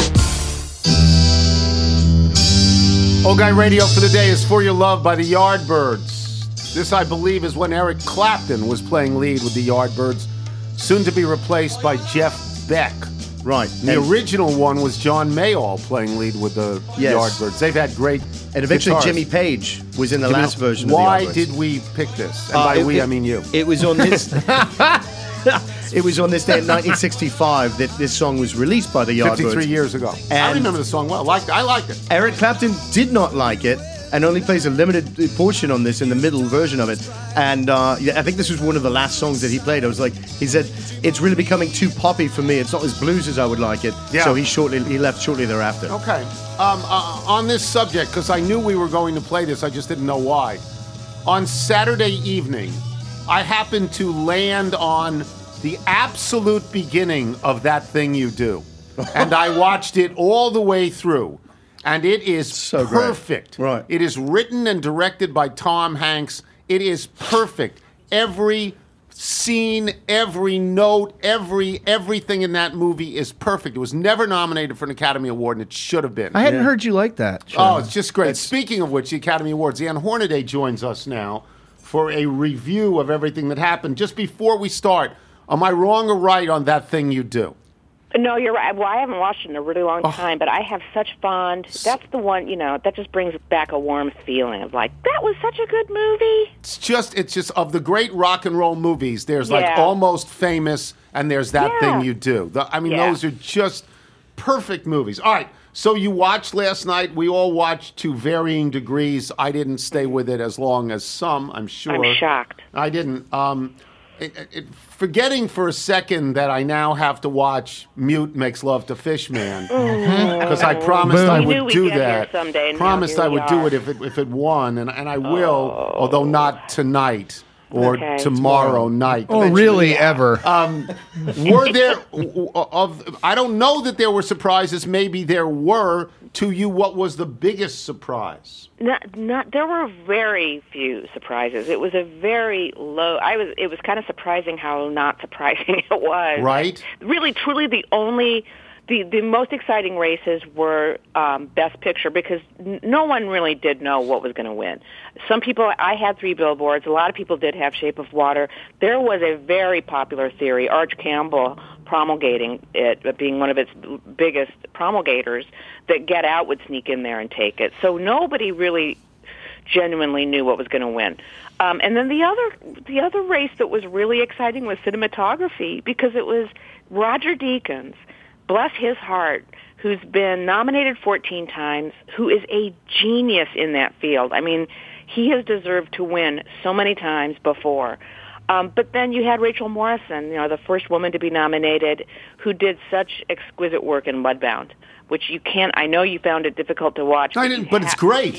Old Guy Radio for the day is For Your Love by the Yardbirds. This, I believe, is when Eric Clapton was playing lead with the Yardbirds, soon to be replaced by Jeff Beck. Right. The original one was John Mayall playing lead with the Yes. Yardbirds. They've had great And eventually guitarists. Jimmy Page was in the Jimmy- last version Why of the Yardbirds. did we pick this? And by we, I mean you. It was on this. It was on this day in 1965 that this song was released by the Yardbirds. 53 years ago. I And- remember the song well. I liked it. Eric Clapton did not like it, and only plays a limited portion on this in the middle version of it. And I think this was one of the last songs that he played. I was like, he said, it's really becoming too poppy for me. It's not as blues as I would like it. Yeah. So he left shortly thereafter. Okay. On this subject, because I knew we were going to play this, I just didn't know why. On Saturday evening, I happened to land on the absolute beginning of That Thing You Do. And I watched it all the way through. And it is so perfect. Right. It is written and directed by Tom Hanks. It is perfect. Every scene, every note, everything in that movie is perfect. It was never nominated for an Academy Award, and it should have been. I hadn't heard you like that. Oh, it's just great. Speaking of which, the Academy Awards, Ann Hornaday joins us now for a review of everything that happened. Just before we start, am I wrong or right on That Thing You Do? No, you're right. Well, I haven't watched it in a really long time, but I have such fond... That's the one, that just brings back a warm feeling of like, that was such a good movie. It's just of the great rock and roll movies, there's like Almost Famous, and there's That Thing You Do. Those are just perfect movies. All right, so you watched last night. We all watched to varying degrees. I didn't stay with it as long as some, I'm sure. I'm shocked. I didn't. Forgetting for a second that I now have to watch Mute Makes Love to Fishman, because I promised I would do that. Promised I would do it if it won, and I will, although not tonight or tomorrow night. Oh, really? Ever? Were there? I don't know that there were surprises. Maybe there were. To you, what was the biggest surprise? There were very few surprises. It was a very low. It was kind of surprising how not surprising it was. Right. Really, truly, the most exciting races were Best Picture, because no one really did know what was going to win. Some people, I had 3 Billboards. A lot of people did have Shape of Water. There was a very popular theory, Arch Campbell promulgating it, being one of its biggest promulgators, that Get Out would sneak in there and take it. So nobody really genuinely knew what was going to win. And then the other race that was really exciting was cinematography, because it was Roger Deakins, bless his heart, who's been nominated 14 times, who is a genius in that field. I mean, he has deserved to win so many times before. But then you had Rachel Morrison, the first woman to be nominated, who did such exquisite work in Mudbound, which you can't. I know you found it difficult to watch. I didn't, but it's great.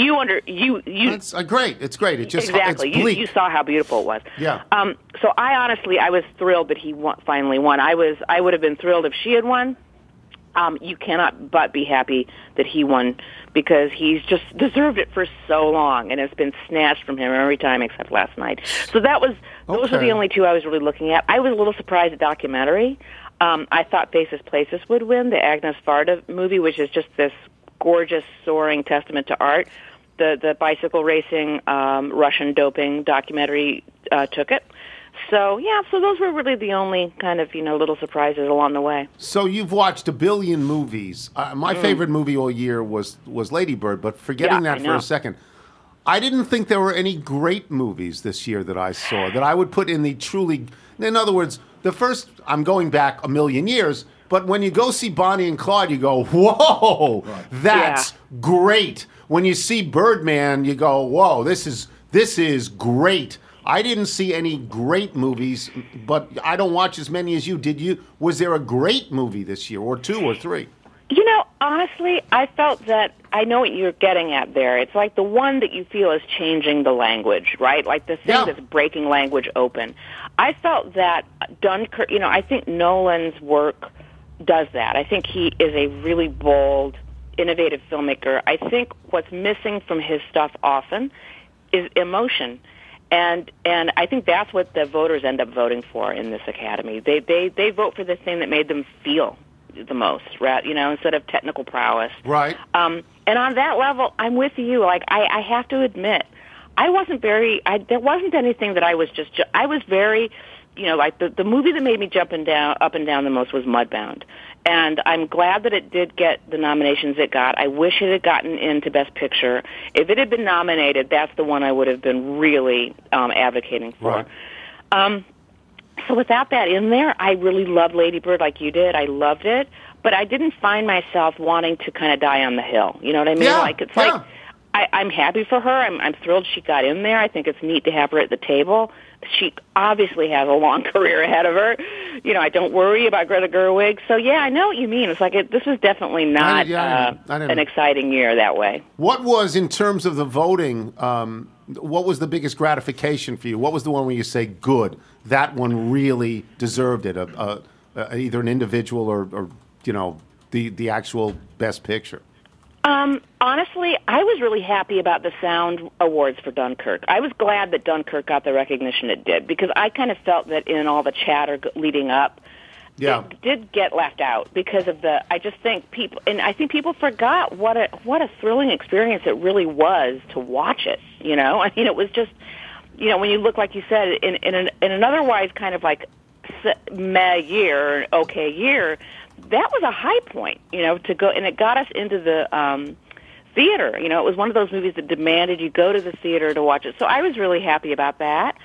It's great. It's great. It just exactly. It's bleak. You saw how beautiful it was. Yeah. So I was thrilled that he finally won. I would have been thrilled if she had won. You cannot but be happy that he won, because he's just deserved it for so long, and it's been snatched from him every time except last night. So those were the only 2 I was really looking at. I was a little surprised at documentary. I thought Faces Places would win, the Agnes Varda movie, which is just this gorgeous, soaring testament to art. The bicycle racing, Russian doping documentary took it. So those were really the only kind of, little surprises along the way. So you've watched a billion movies. My favorite movie all year was Lady Bird, but forgetting that for a second, I didn't think there were any great movies this year that I saw that I would put in the truly... In other words, the first... I'm going back a million years, but when you go see Bonnie and Clyde, you go, whoa, that's great. When you see Birdman, you go, whoa, this is great. I didn't see any great movies, but I don't watch as many as you. Did you? Was there a great movie this year, or 2 or 3? Honestly, I felt that I know what you're getting at there. It's like the one that you feel is changing the language, right? Like the thing that's breaking language open. I felt that Dunkirk, I think Nolan's work does that. I think he is a really bold, innovative filmmaker. I think what's missing from his stuff often is emotion. And I think that's what the voters end up voting for in this Academy. They vote for the thing that made them feel the most, right? Instead of technical prowess. Right. And on that level, I'm with you. Like, I have to admit, there wasn't anything that I was very, like the movie that made me up and down the most was Mudbound. And I'm glad that it did get the nominations it got. I wish it had gotten into Best Picture. If it had been nominated, that's the one I would have been really advocating for. Right. So without that in there, I really loved Lady Bird like you did. I loved it. But I didn't find myself wanting to kind of die on the hill. You know what I mean? Yeah, like, it's like I'm happy for her. I'm thrilled she got in there. I think it's neat to have her at the table. She obviously has a long career ahead of her. I don't worry about Greta Gerwig. So, yeah, I know what you mean. It's like this was definitely not an exciting year that way. What was, in terms of the voting, what was the biggest gratification for you? What was the one where you say, good, that one really deserved it, either an individual or the actual Best Picture? Honestly, I was really happy about the Sound Awards for Dunkirk. I was glad that Dunkirk got the recognition it did, because I kind of felt that in all the chatter leading up, it did get left out because of I just think people, and I think people forgot what a thrilling experience it really was to watch it. I mean, it was just, when you look, like you said, in an otherwise kind of like meh year, okay year, that was a high point, to go, and it got us into the theater. It was one of those movies that demanded you go to the theater to watch it. So I was really happy about that.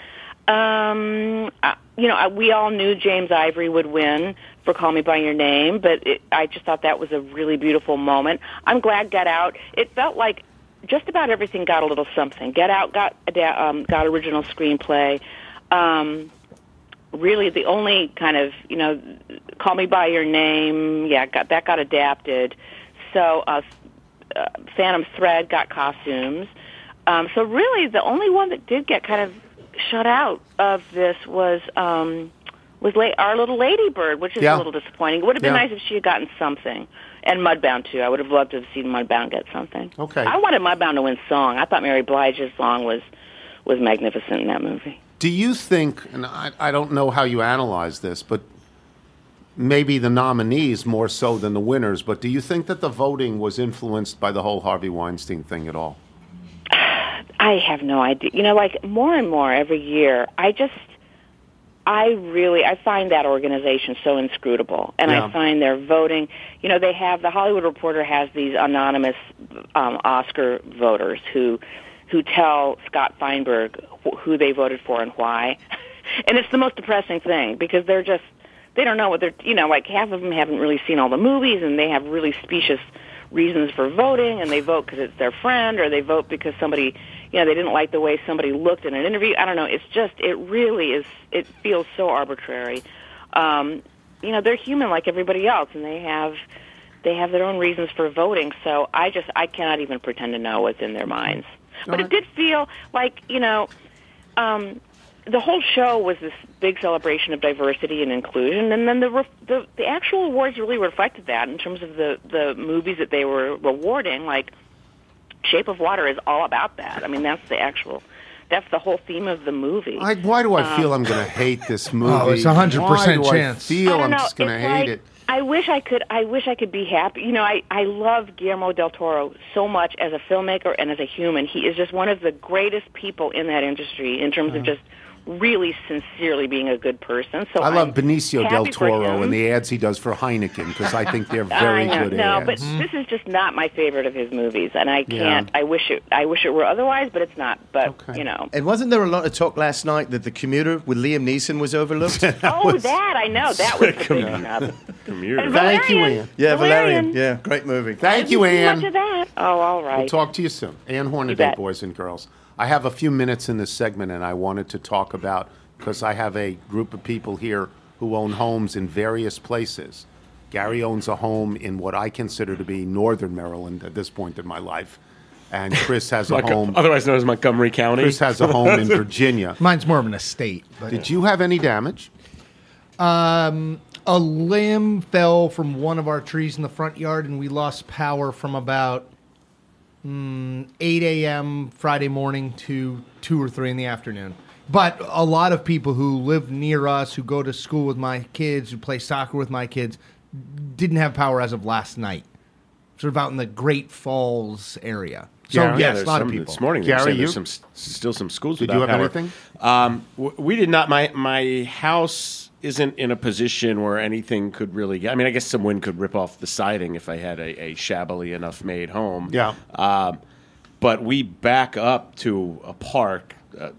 We all knew James Ivory would win for Call Me By Your Name, but I just thought that was a really beautiful moment. I'm glad Get Out. It felt like just about everything got a little something. Get Out got original screenplay. Really, the only kind of, Call Me By Your Name, that got adapted. So Phantom Thread got costumes. So really, the only one that did get kind of shut out of this was Our Little Lady Bird, which is a little disappointing. It would have been nice if she had gotten something. And Mudbound, too. I would have loved to have seen Mudbound get something. Okay. I wanted Mudbound to win song. I thought Mary Blige's song was magnificent in that movie. Do you think, and I don't know how you analyze this, but maybe the nominees more so than the winners, but do you think that the voting was influenced by the whole Harvey Weinstein thing at all? I have no idea. Like more and more every year, I find that organization so inscrutable, and I find their voting. They have the Hollywood Reporter has these anonymous Oscar voters who tell Scott Feinberg who they voted for and why, and it's the most depressing thing because they don't know what they're like half of them haven't really seen all the movies and they have really specious reasons for voting, and they vote because it's their friend, or they vote because somebody, they didn't like the way somebody looked in an interview. I don't know. It's just, it really is, it feels so arbitrary. They're human like everybody else, and they have their own reasons for voting, so I cannot even pretend to know what's in their minds. But it did feel like, the whole show was this big celebration of diversity and inclusion, and then the actual awards really reflected that in terms of the movies that they were rewarding. Like Shape of Water is all about that. I mean, that's the whole theme of the movie. Why do I feel I'm going to hate this movie? Oh, it's 100% chance. I feel I'm just going to hate it. I wish I could be happy. I love Guillermo del Toro so much as a filmmaker and as a human. He is just one of the greatest people in that industry in terms of just really sincerely being a good person. So I love Benicio del Toro and the ads he does for Heineken because I think they're very good ads. No, but this is just not my favorite of his movies, and I can't. Yeah. I wish it were otherwise, but it's not. But And wasn't there a lot of talk last night that The Commuter with Liam Neeson was overlooked? that I know that was the big snub. Commuter. Thank you, Ann. Yeah, Valerian. Yeah, great movie. Thank you, Ann. Much of that. Oh, all right. We'll talk to you soon. Ann Hornaday, boys and girls. I have a few minutes in this segment, and I wanted to talk about, because I have a group of people here who own homes in various places. Gary owns a home in what I consider to be northern Maryland at this point in my life. And Chris has a home. Otherwise known as Montgomery County. Chris has a home in Virginia. Mine's more of an estate. But Did you have any damage? A limb fell from one of our trees in the front yard, and we lost power from about 8 a.m. Friday morning to 2 or 3 in the afternoon. But a lot of people who live near us, who go to school with my kids, who play soccer with my kids, didn't have power as of last night. Sort of out in the Great Falls area. So, yes, a lot of people. This morning, Gary, there's still some schools Did without you have power. anything? We did not. My house isn't in a position where anything could really get. I mean, I guess some wind could rip off the siding if I had a shabbily enough made home. Yeah. But we back up to a park,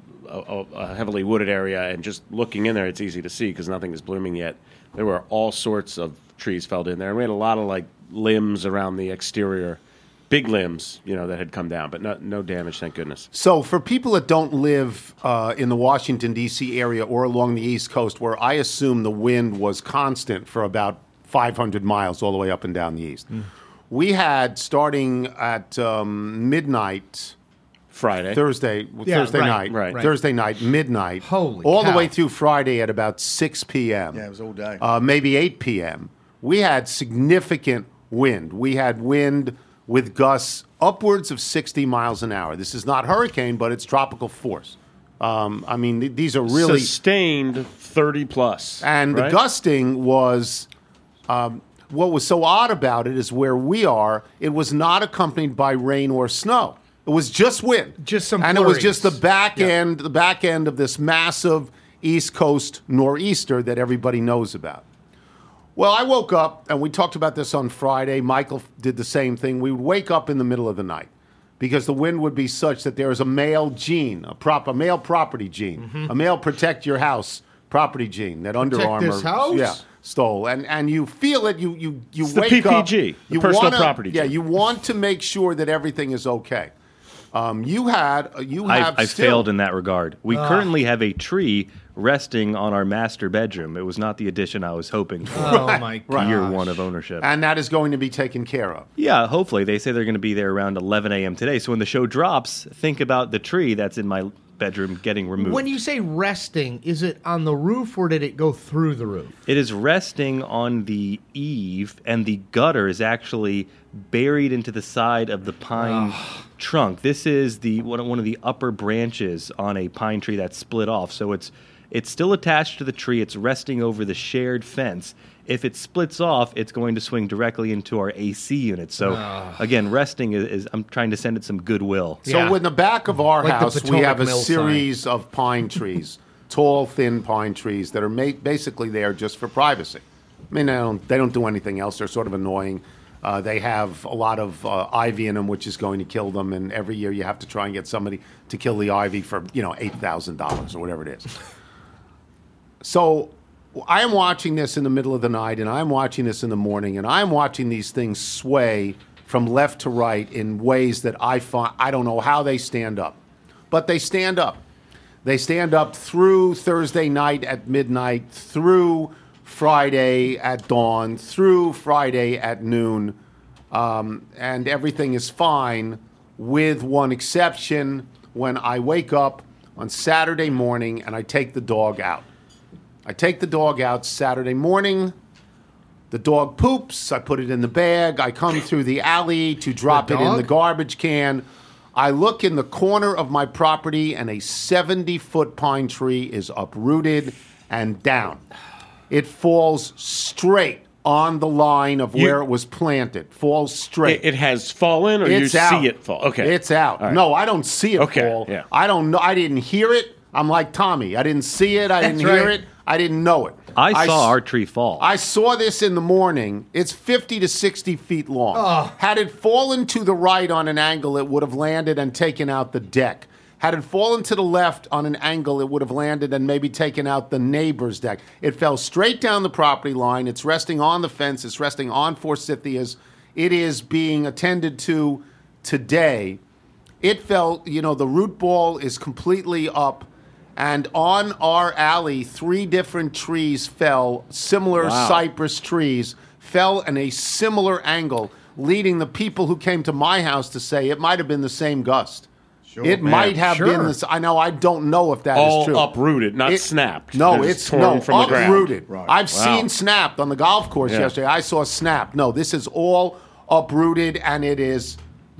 a heavily wooded area, and just looking in there, it's easy to see because nothing is blooming yet. There were all sorts of trees felled in there, and we had a lot of limbs around the exterior big limbs, that had come down, but no damage, thank goodness. So for people that don't live in the Washington, D.C. area or along the East Coast, where I assume the wind was constant for about 500 miles all the way up and down the east, we had, starting at midnight... Thursday night, Thursday night, midnight, all the way through Friday at about 6 p.m. Yeah, it was all day. Maybe 8 p.m. We had significant wind. We had wind with gusts upwards of 60 miles an hour. This is not hurricane, but it's tropical force. These are really... Sustained 30 plus. And the gusting was... what was so odd about it is where we are, it was not accompanied by rain or snow. It was just wind, just some and flurries. It was just the back end of this massive East Coast nor'easter that everybody knows about. Well, I woke up, and we talked about this on Friday. Michael did the same thing. We would wake up in the middle of the night because the wind would be such that there is a male gene, a male property gene, a male protect your house property gene that Under Armour, this house? Stole, and you feel it. You it's wake the up. PPG, the personal property. Yeah, you want to make sure that everything is okay. I failed in that regard. We currently have a tree resting on our master bedroom. It was not the addition I was hoping for. My God! Year one of ownership, and that is going to be taken care of. Yeah, hopefully. They say they're going to be there around 11 a.m. today. So when the show drops, think about the tree that's in my bedroom getting removed. When you say resting, is it on the roof or did it go through the roof? It is resting on the eave, and the gutter is actually buried into the side of the pine trunk. This is one of the upper branches on a pine tree that's split off. So it's still attached to the tree. It's resting over the shared fence. If it splits off, it's going to swing directly into our AC unit. So, again, resting is I'm trying to send it some goodwill. So in the back of our house, we have a series of pine trees, tall, thin pine trees that are basically there just for privacy. I mean, they don't do anything else. They're sort of annoying. They have a lot of ivy in them, which is going to kill them. And every year you have to try and get somebody to kill the ivy for, $8,000 or whatever it is. So I am watching this in the middle of the night, and I'm watching this in the morning, and I'm watching these things sway from left to right in ways that I don't know how they stand up. But they stand up. They stand up through Thursday night at midnight, through Friday at dawn, through Friday at noon, and everything is fine with one exception when I wake up on Saturday morning and I take the dog out. I take the dog out Saturday morning. The dog poops. I put it in the bag. I come through the alley to drop it in the garbage can. I look in the corner of my property, and a 70-foot pine tree is uprooted and down. It falls straight on the line of where it was planted. Falls straight. It has fallen, or it's you out. see it fall? Okay. It's out. Right. No, I don't see it fall. Yeah. I don't know. I didn't hear it. I'm like Tommy. I didn't see it. I didn't hear it. I didn't know it. I saw our tree fall. I saw this in the morning. It's 50 to 60 feet long. Had it fallen to the right on an angle, it would have landed and taken out the deck. Had it fallen to the left on an angle, it would have landed and maybe taken out the neighbor's deck. It fell straight down the property line. It's resting on the fence. It's resting on forsythias. It is being attended to today. It fell, the root ball is completely up. And on our alley, 3 different trees fell, similar cypress trees, fell in a similar angle, leading the people who came to my house to say it might have been the same gust. Sure, it might have been this. I know. I don't know if that is true. All uprooted, not snapped. No, it's torn from the uprooted. ground. Right. I've seen snapped on the golf course yesterday. I saw snapped. No, this is all uprooted, and it is.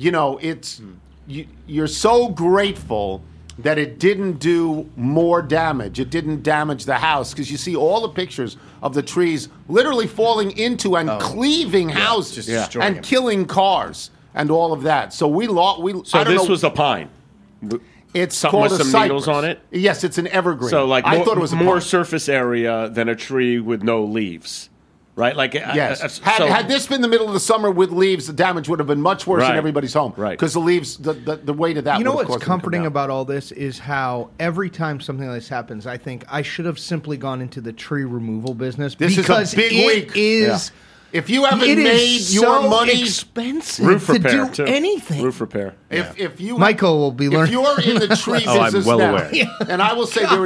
You're so grateful that it didn't do more damage. It didn't damage the house, because you see all the pictures of the trees literally falling into and cleaving houses and killing cars and all of that. So So this was a pine. It's something called with a some cypress. needles on it. Yes, it's an evergreen. So I thought it was more surface area than a tree with no leaves. Right? Yes. Had this been the middle of the summer with leaves, the damage would have been much worse in everybody's home. Right. Because the leaves, the weight of that. You know what's comforting about all this is how every time something like this happens, I think I should have simply gone into the tree removal business. This is a big week. It is If you haven't It made is your so money, expensive Roof to repair, do too. anything. Roof repair. if you Michael will be if learning. you're in the tree Oh, I'm business well now, aware. and I will say there were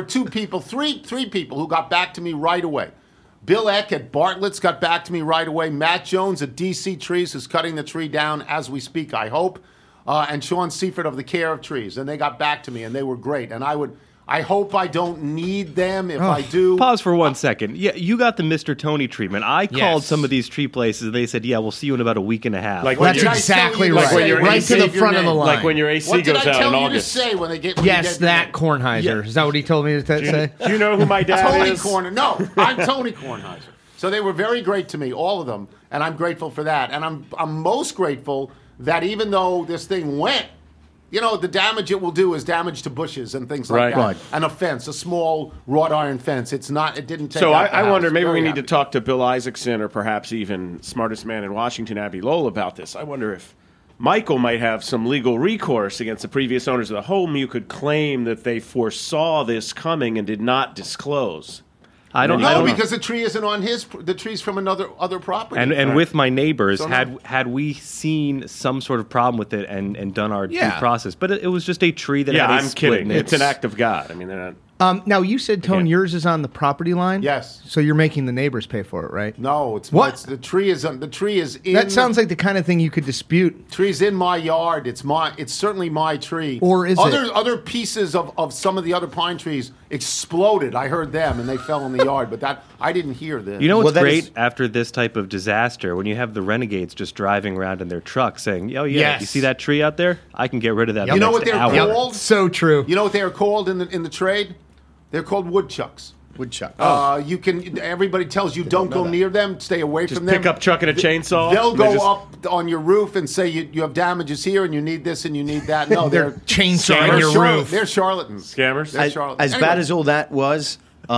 three people who got back to me right away. Bill Eck at Bartlett's got back to me right away. Matt Jones at DC Trees, who's cutting the tree down as we speak, I hope. And Sean Seifert of the Care of Trees. And they got back to me, and they were great. And I hope I don't need them. If I do. Pause for 1 second. Yeah, you got the Mr. Tony treatment. I called some of these tree places. They said, "Yeah, we'll see you in about a week and a half." Like That's when you're- exactly Like right. when your Right AC to the front of the line. Like when your AC What did goes I out tell in you August. to say when they get? when Yes, you get that your name? Kornheiser. Is that what he told me to say? Do you know who my dad Tony is? No, I'm Tony Kornheiser. So they were very great to me, all of them, and I'm grateful for that. And I'm most grateful that even though this thing went, the damage it will do is damage to bushes and things like Right. that. Right. And a fence, a small wrought iron fence. It didn't take. So out the I wonder, house. maybe Very we need happy. to talk to Bill Isaacson or perhaps even smartest man in Washington, Abby Lowell, about this. I wonder if Michael might have some legal recourse against the previous owners of the home. You could claim that they foresaw this coming and did not disclose. I don't No, know. because the tree isn't on the tree's from other property. And with my neighbors, So had we seen some sort of problem with it and done our due Yeah. process, but it was just a tree that Yeah, had a I'm split kidding. in it. It's an act of God. I mean, they're not. Now you said, Tone, yours is on the property line. Yes. So you're making the neighbors pay for it, right? No, it's What? the tree is in. That sounds like the kind of thing you could dispute. Tree's in my yard. It's certainly my tree. Or is it? Other pieces of some of the other pine trees exploded. I heard them and they fell in the yard, but that I didn't hear this. You know what's Well, that great is- after this type of disaster? When you have the renegades just driving around in their truck saying, "Oh yeah, Yes. you see that tree out there? I can get rid of that." You in the know what next they're hour." called? So true. You know what they are called in the trade? They're called woodchucks. Woodchuck. You can. Everybody tells you don't go near them. Stay away Just from them. pick up Chuck and a chainsaw. They'll and they go just- up on your roof and say you have damages here and you need this and you need that. No, They're chainsawing they're your roof. They're charlatans. Scammers? They're charlatans. As Anyway. bad as all that was,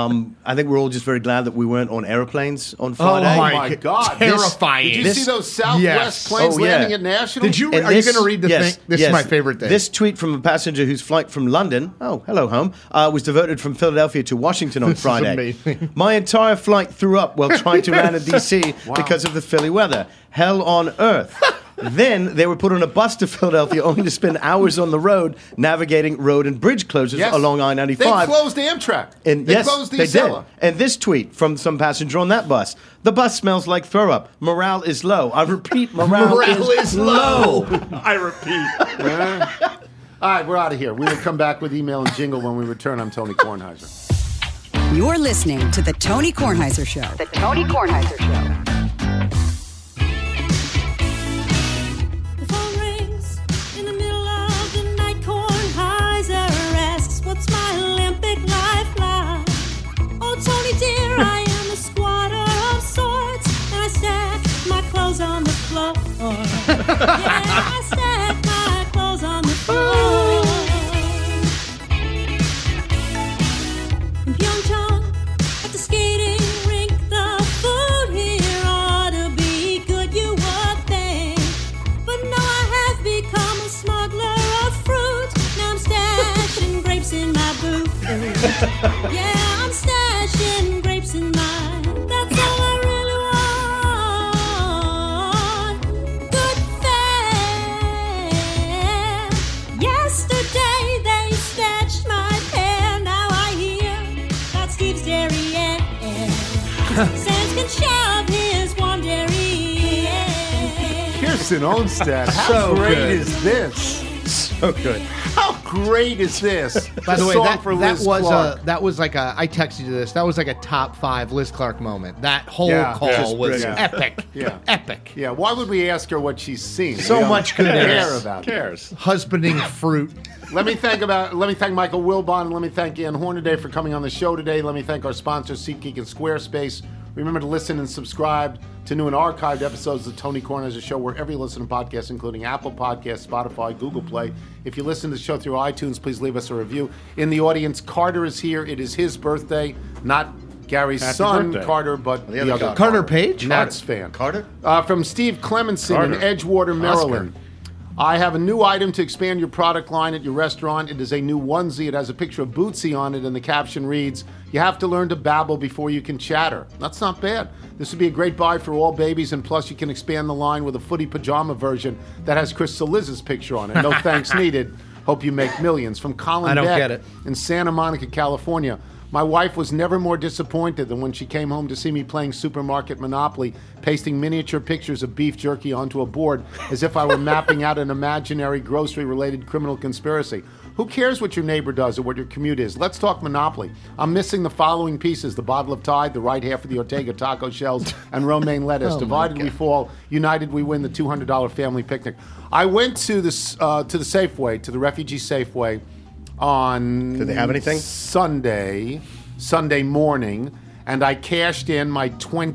I think we're all just very glad that we weren't on airplanes on Oh, Friday. Oh my God! Terrifying. Did you This- see those Southwest Yes. planes Oh, yeah. landing at National? Did you? And Are you going to read the yes, thing? This yes. is my favorite thing. This tweet from a passenger whose flight from London, oh, hello, home, was diverted from Philadelphia to Washington on This is Friday. amazing. My entire flight threw up while trying to land in D.C. because of the Philly weather. Hell on earth. Then they were put on a bus to Philadelphia only to spend hours on the road navigating road and bridge closures Yes. along They I-95. closed Amtrak. And they yes, closed the they did. Acela. And this tweet from some passenger on that bus. The bus smells like throw up. Morale is low. I repeat, morale is low. I repeat. All right, we're out of here. We will come back with email and jingle when we return. I'm Tony Kornheiser. You're listening to The Tony Kornheiser Show. The Tony Kornheiser Show. The phone rings in the middle of the night. Kornheiser asks, "What's my Olympic lifeline?" "Oh, Tony dear, I am a squatter of sorts, and I stack my clothes on the floor." Yeah, I stack my clothes on the floor. In Pyeongchang, at the skating rink, the food here ought to be good, you would think. But no, I have become a smuggler of fruit. Now I'm stashing grapes in my boot. Yeah, I'm stashing grapes in mine. That's all I really want. Good fare. Yesterday they snatched my pair. Now I hear about Steve's derriere. Sans can shove his warm derriere. Kirsten Olmstead. How So great good. is this? So good. How great is this? By the way, Song that for Liz was Clark. that was like a. I texted you this. That was like a top 5 Liz Clark moment. That whole Yeah, call just was brilliant. epic. Yeah. Epic. Yeah, why would we ask her what she's seen? So We don't much care goodness. about Who it. cares? Husbanding fruit. Let me thank Michael Wilbon, and let me thank Ann Hornaday for coming on the show today. Let me thank our sponsors, SeatGeek and Squarespace. Remember to listen and subscribe to new and archived episodes of the Tony Kornheiser Show wherever you listen to podcasts, including Apple Podcasts, Spotify, Google Play. If you listen to the show through iTunes, please leave us a review. In the audience, Carter is here. It is his birthday, not Gary's Happy son, birthday. Carter, but the other other Carter. Carter Page? Nats fan. Carter? From Steve Clemenson Carter. in Edgewater, Maryland. I have a new item to expand your product line at your restaurant. It is a new onesie. It has a picture of Bootsy on it, and the caption reads, "You have to learn to babble before you can chatter." That's not bad. This would be a great buy for all babies, and plus you can expand the line with a footy pajama version that has Chris Cillizza's picture on it. No thanks needed. Hope you make millions. From Colin I don't Beck get it. in Santa Monica, California. My wife was never more disappointed than when she came home to see me playing Supermarket Monopoly, pasting miniature pictures of beef jerky onto a board as if I were mapping out an imaginary grocery-related criminal conspiracy. Who cares what your neighbor does or what your commute is? Let's talk Monopoly. I'm missing the following pieces: the bottle of Tide, the right half of the Ortega taco shells, and romaine lettuce. Divided we fall, united we win the $200 family picnic. I went to the Safeway, to the Refugee Safeway, on Did they have anything? Sunday morning, and I cashed in my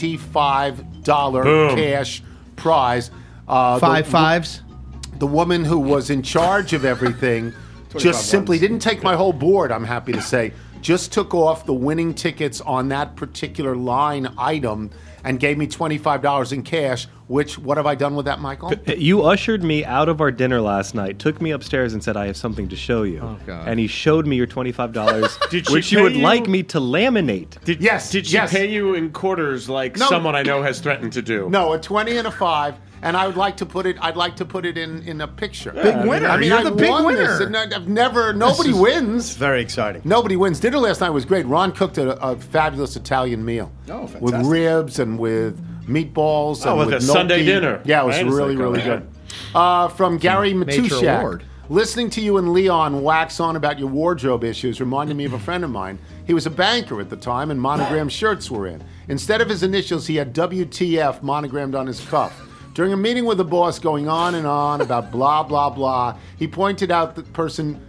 $25 cash prize. Five fives? The woman who was in charge of everything just simply didn't take my whole board, I'm happy to say, just took off the winning tickets on that particular line item and gave me $25 in cash, which, what have I done with that, Michael? You ushered me out of our dinner last night, took me upstairs and said, "I have something to show you." Oh, God. And he showed me your $25, Did she which you pay would you? like me to laminate. Did she yes. pay you in quarters like No. someone I know has threatened to do? No, a 20 and a 5, and I would like to put it. I'd like to put it in a picture. Big winner. I mean, You're I the big won winner. This, and I've never. Nobody wins. It's very exciting. Nobody wins. Dinner last night was great. Ron cooked a fabulous Italian meal. Oh, fantastic. With ribs and with meatballs. Oh, and with a gnocchi. Sunday dinner. Yeah, it was Right? It's really, like, really oh, good. From Gary Major Matushak. award. Listening to you and Leon wax on about your wardrobe issues reminded me of a friend of mine. He was a banker at the time, and monogram shirts were in. Instead of his initials, he had WTF monogrammed on his cuff. During a meeting with the boss going on and on about blah, blah, blah, he pointed out to the person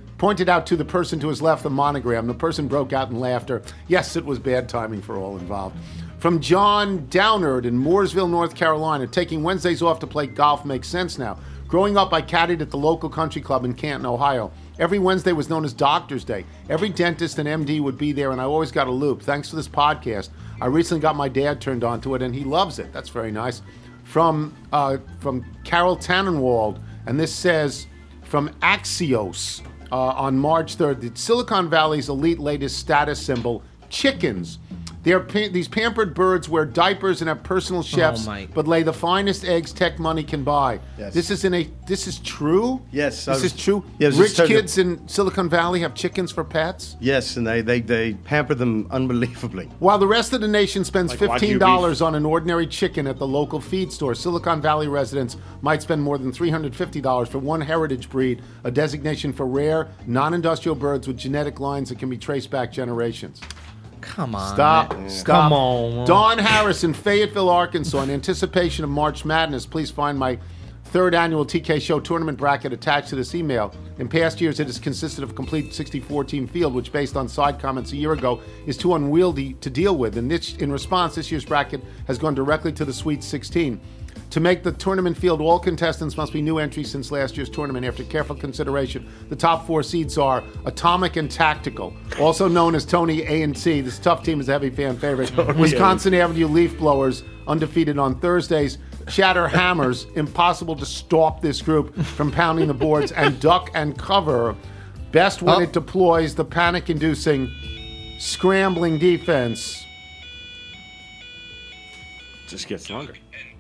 to his left the monogram. The person broke out in laughter. Yes, it was bad timing for all involved. From John Downard in Mooresville, North Carolina, taking Wednesdays off to play golf makes sense now. Growing up, I caddied at the local country club in Canton, Ohio. Every Wednesday was known as Doctor's Day. Every dentist and MD would be there, and I always got a loop. Thanks to this podcast, I recently got my dad turned on to it, and he loves it. That's very nice. From Carol Tannenwald, and this says, from Axios on March 3rd, the Silicon Valley's elite latest status symbol, chickens. These pampered birds wear diapers and have personal chefs, but lay the finest eggs tech money can buy. Yes. This is true? Yes. This is true? Yeah, Rich kids in Silicon Valley have chickens for pets? Yes, and they pamper them unbelievably. While the rest of the nation spends Like Wagyu $15 on an ordinary chicken at the local feed store, Silicon Valley residents might spend more than $350 for one heritage breed, a designation for rare, non-industrial birds with genetic lines that can be traced back generations. Come on. Stop. Come on. Don Harris in Fayetteville, Arkansas. In anticipation of March Madness, please find my third annual TK Show tournament bracket attached to this email. In past years, it has consisted of a complete 64-team field, which, based on side comments a year ago, is too unwieldy to deal with. And in response, this year's bracket has gone directly to the Sweet 16. To make the tournament field, all contestants must be new entries since last year's tournament. After careful consideration, the top 4 seeds are Atomic and Tactical, also known as Tony A&T. This tough team is a heavy fan favorite. Wisconsin Avenue Leaf Blowers, undefeated on Thursdays. Shatter Hammers, impossible to stop this group from pounding the boards. And Duck and Cover, best when it deploys the panic-inducing scrambling defense. Just gets longer.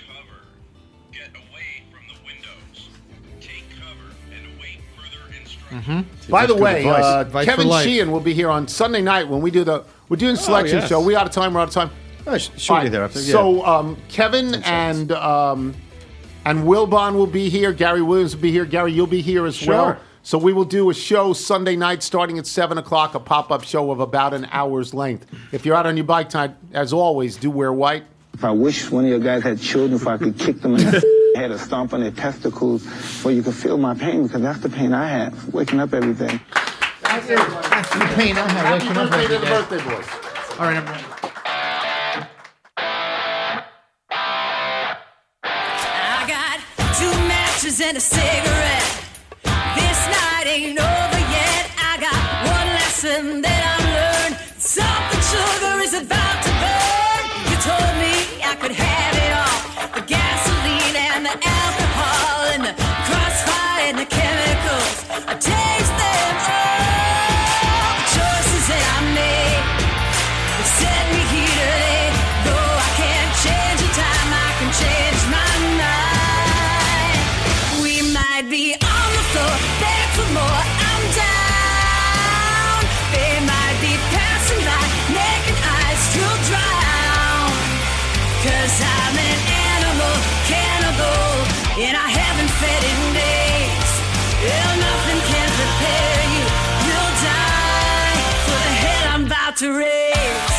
By the way, Advice Kevin for life. Sheehan will be here on Sunday night when we're doing selection yes. show. We out of time. We're out of time. Oh, surely thereafter. Yeah. So Kevin and Wilbon will be here. Gary Williams will be here. Gary, you'll be here as well. So we will do a show Sunday night starting at 7 o'clock, a pop-up show of about an hour's length. If you're out on your bike tonight, as always, do wear white. If I wish one of your guys had children, if I could kick them in the head or stomp on their testicles, so you could feel my pain, because that's the pain I have, waking up every day. That's the pain I have. Happy birthday to the birthday boys. All right, everyone. I got 2 matches and a cigarette. This night ain't over yet. I got one lesson that I've learned. Something sugar is about to burn. You told me I could have it all. The gasoline and the alcohol and the crossfire to raise.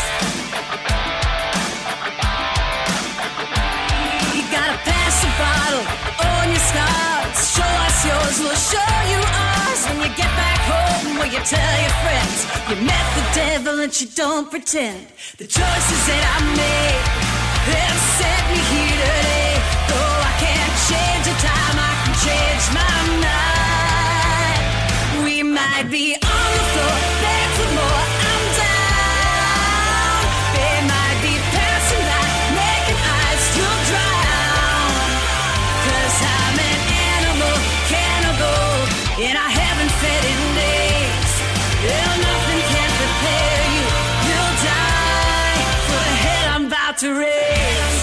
You gotta pass the bottle on your scars. Show us yours, we'll show you ours. When you get back home, will you tell your friends you met the devil and you don't pretend? The choices that I made have sent me here today. Though I can't change the time, I can change my mind. We might be on the floor, beg for more, I'm down. They might be passing by, making eyes still drown. 'Cause I'm an animal, cannibal, and I haven't fed in days. Well, nothing can prepare you, you'll die for the hell I'm about to raise.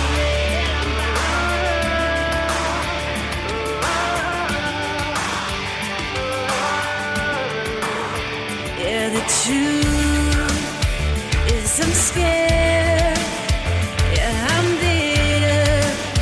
Yeah, the truth is I'm scared. Yeah, I'm bitter,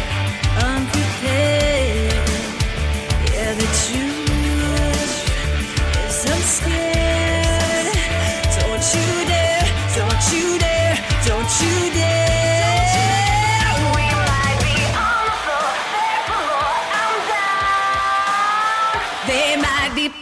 unprepared. Yeah, the truth is I'm scared. Don't you dare, don't you dare, don't you dare. We might be on the floor, beg for more, I'm down. They might be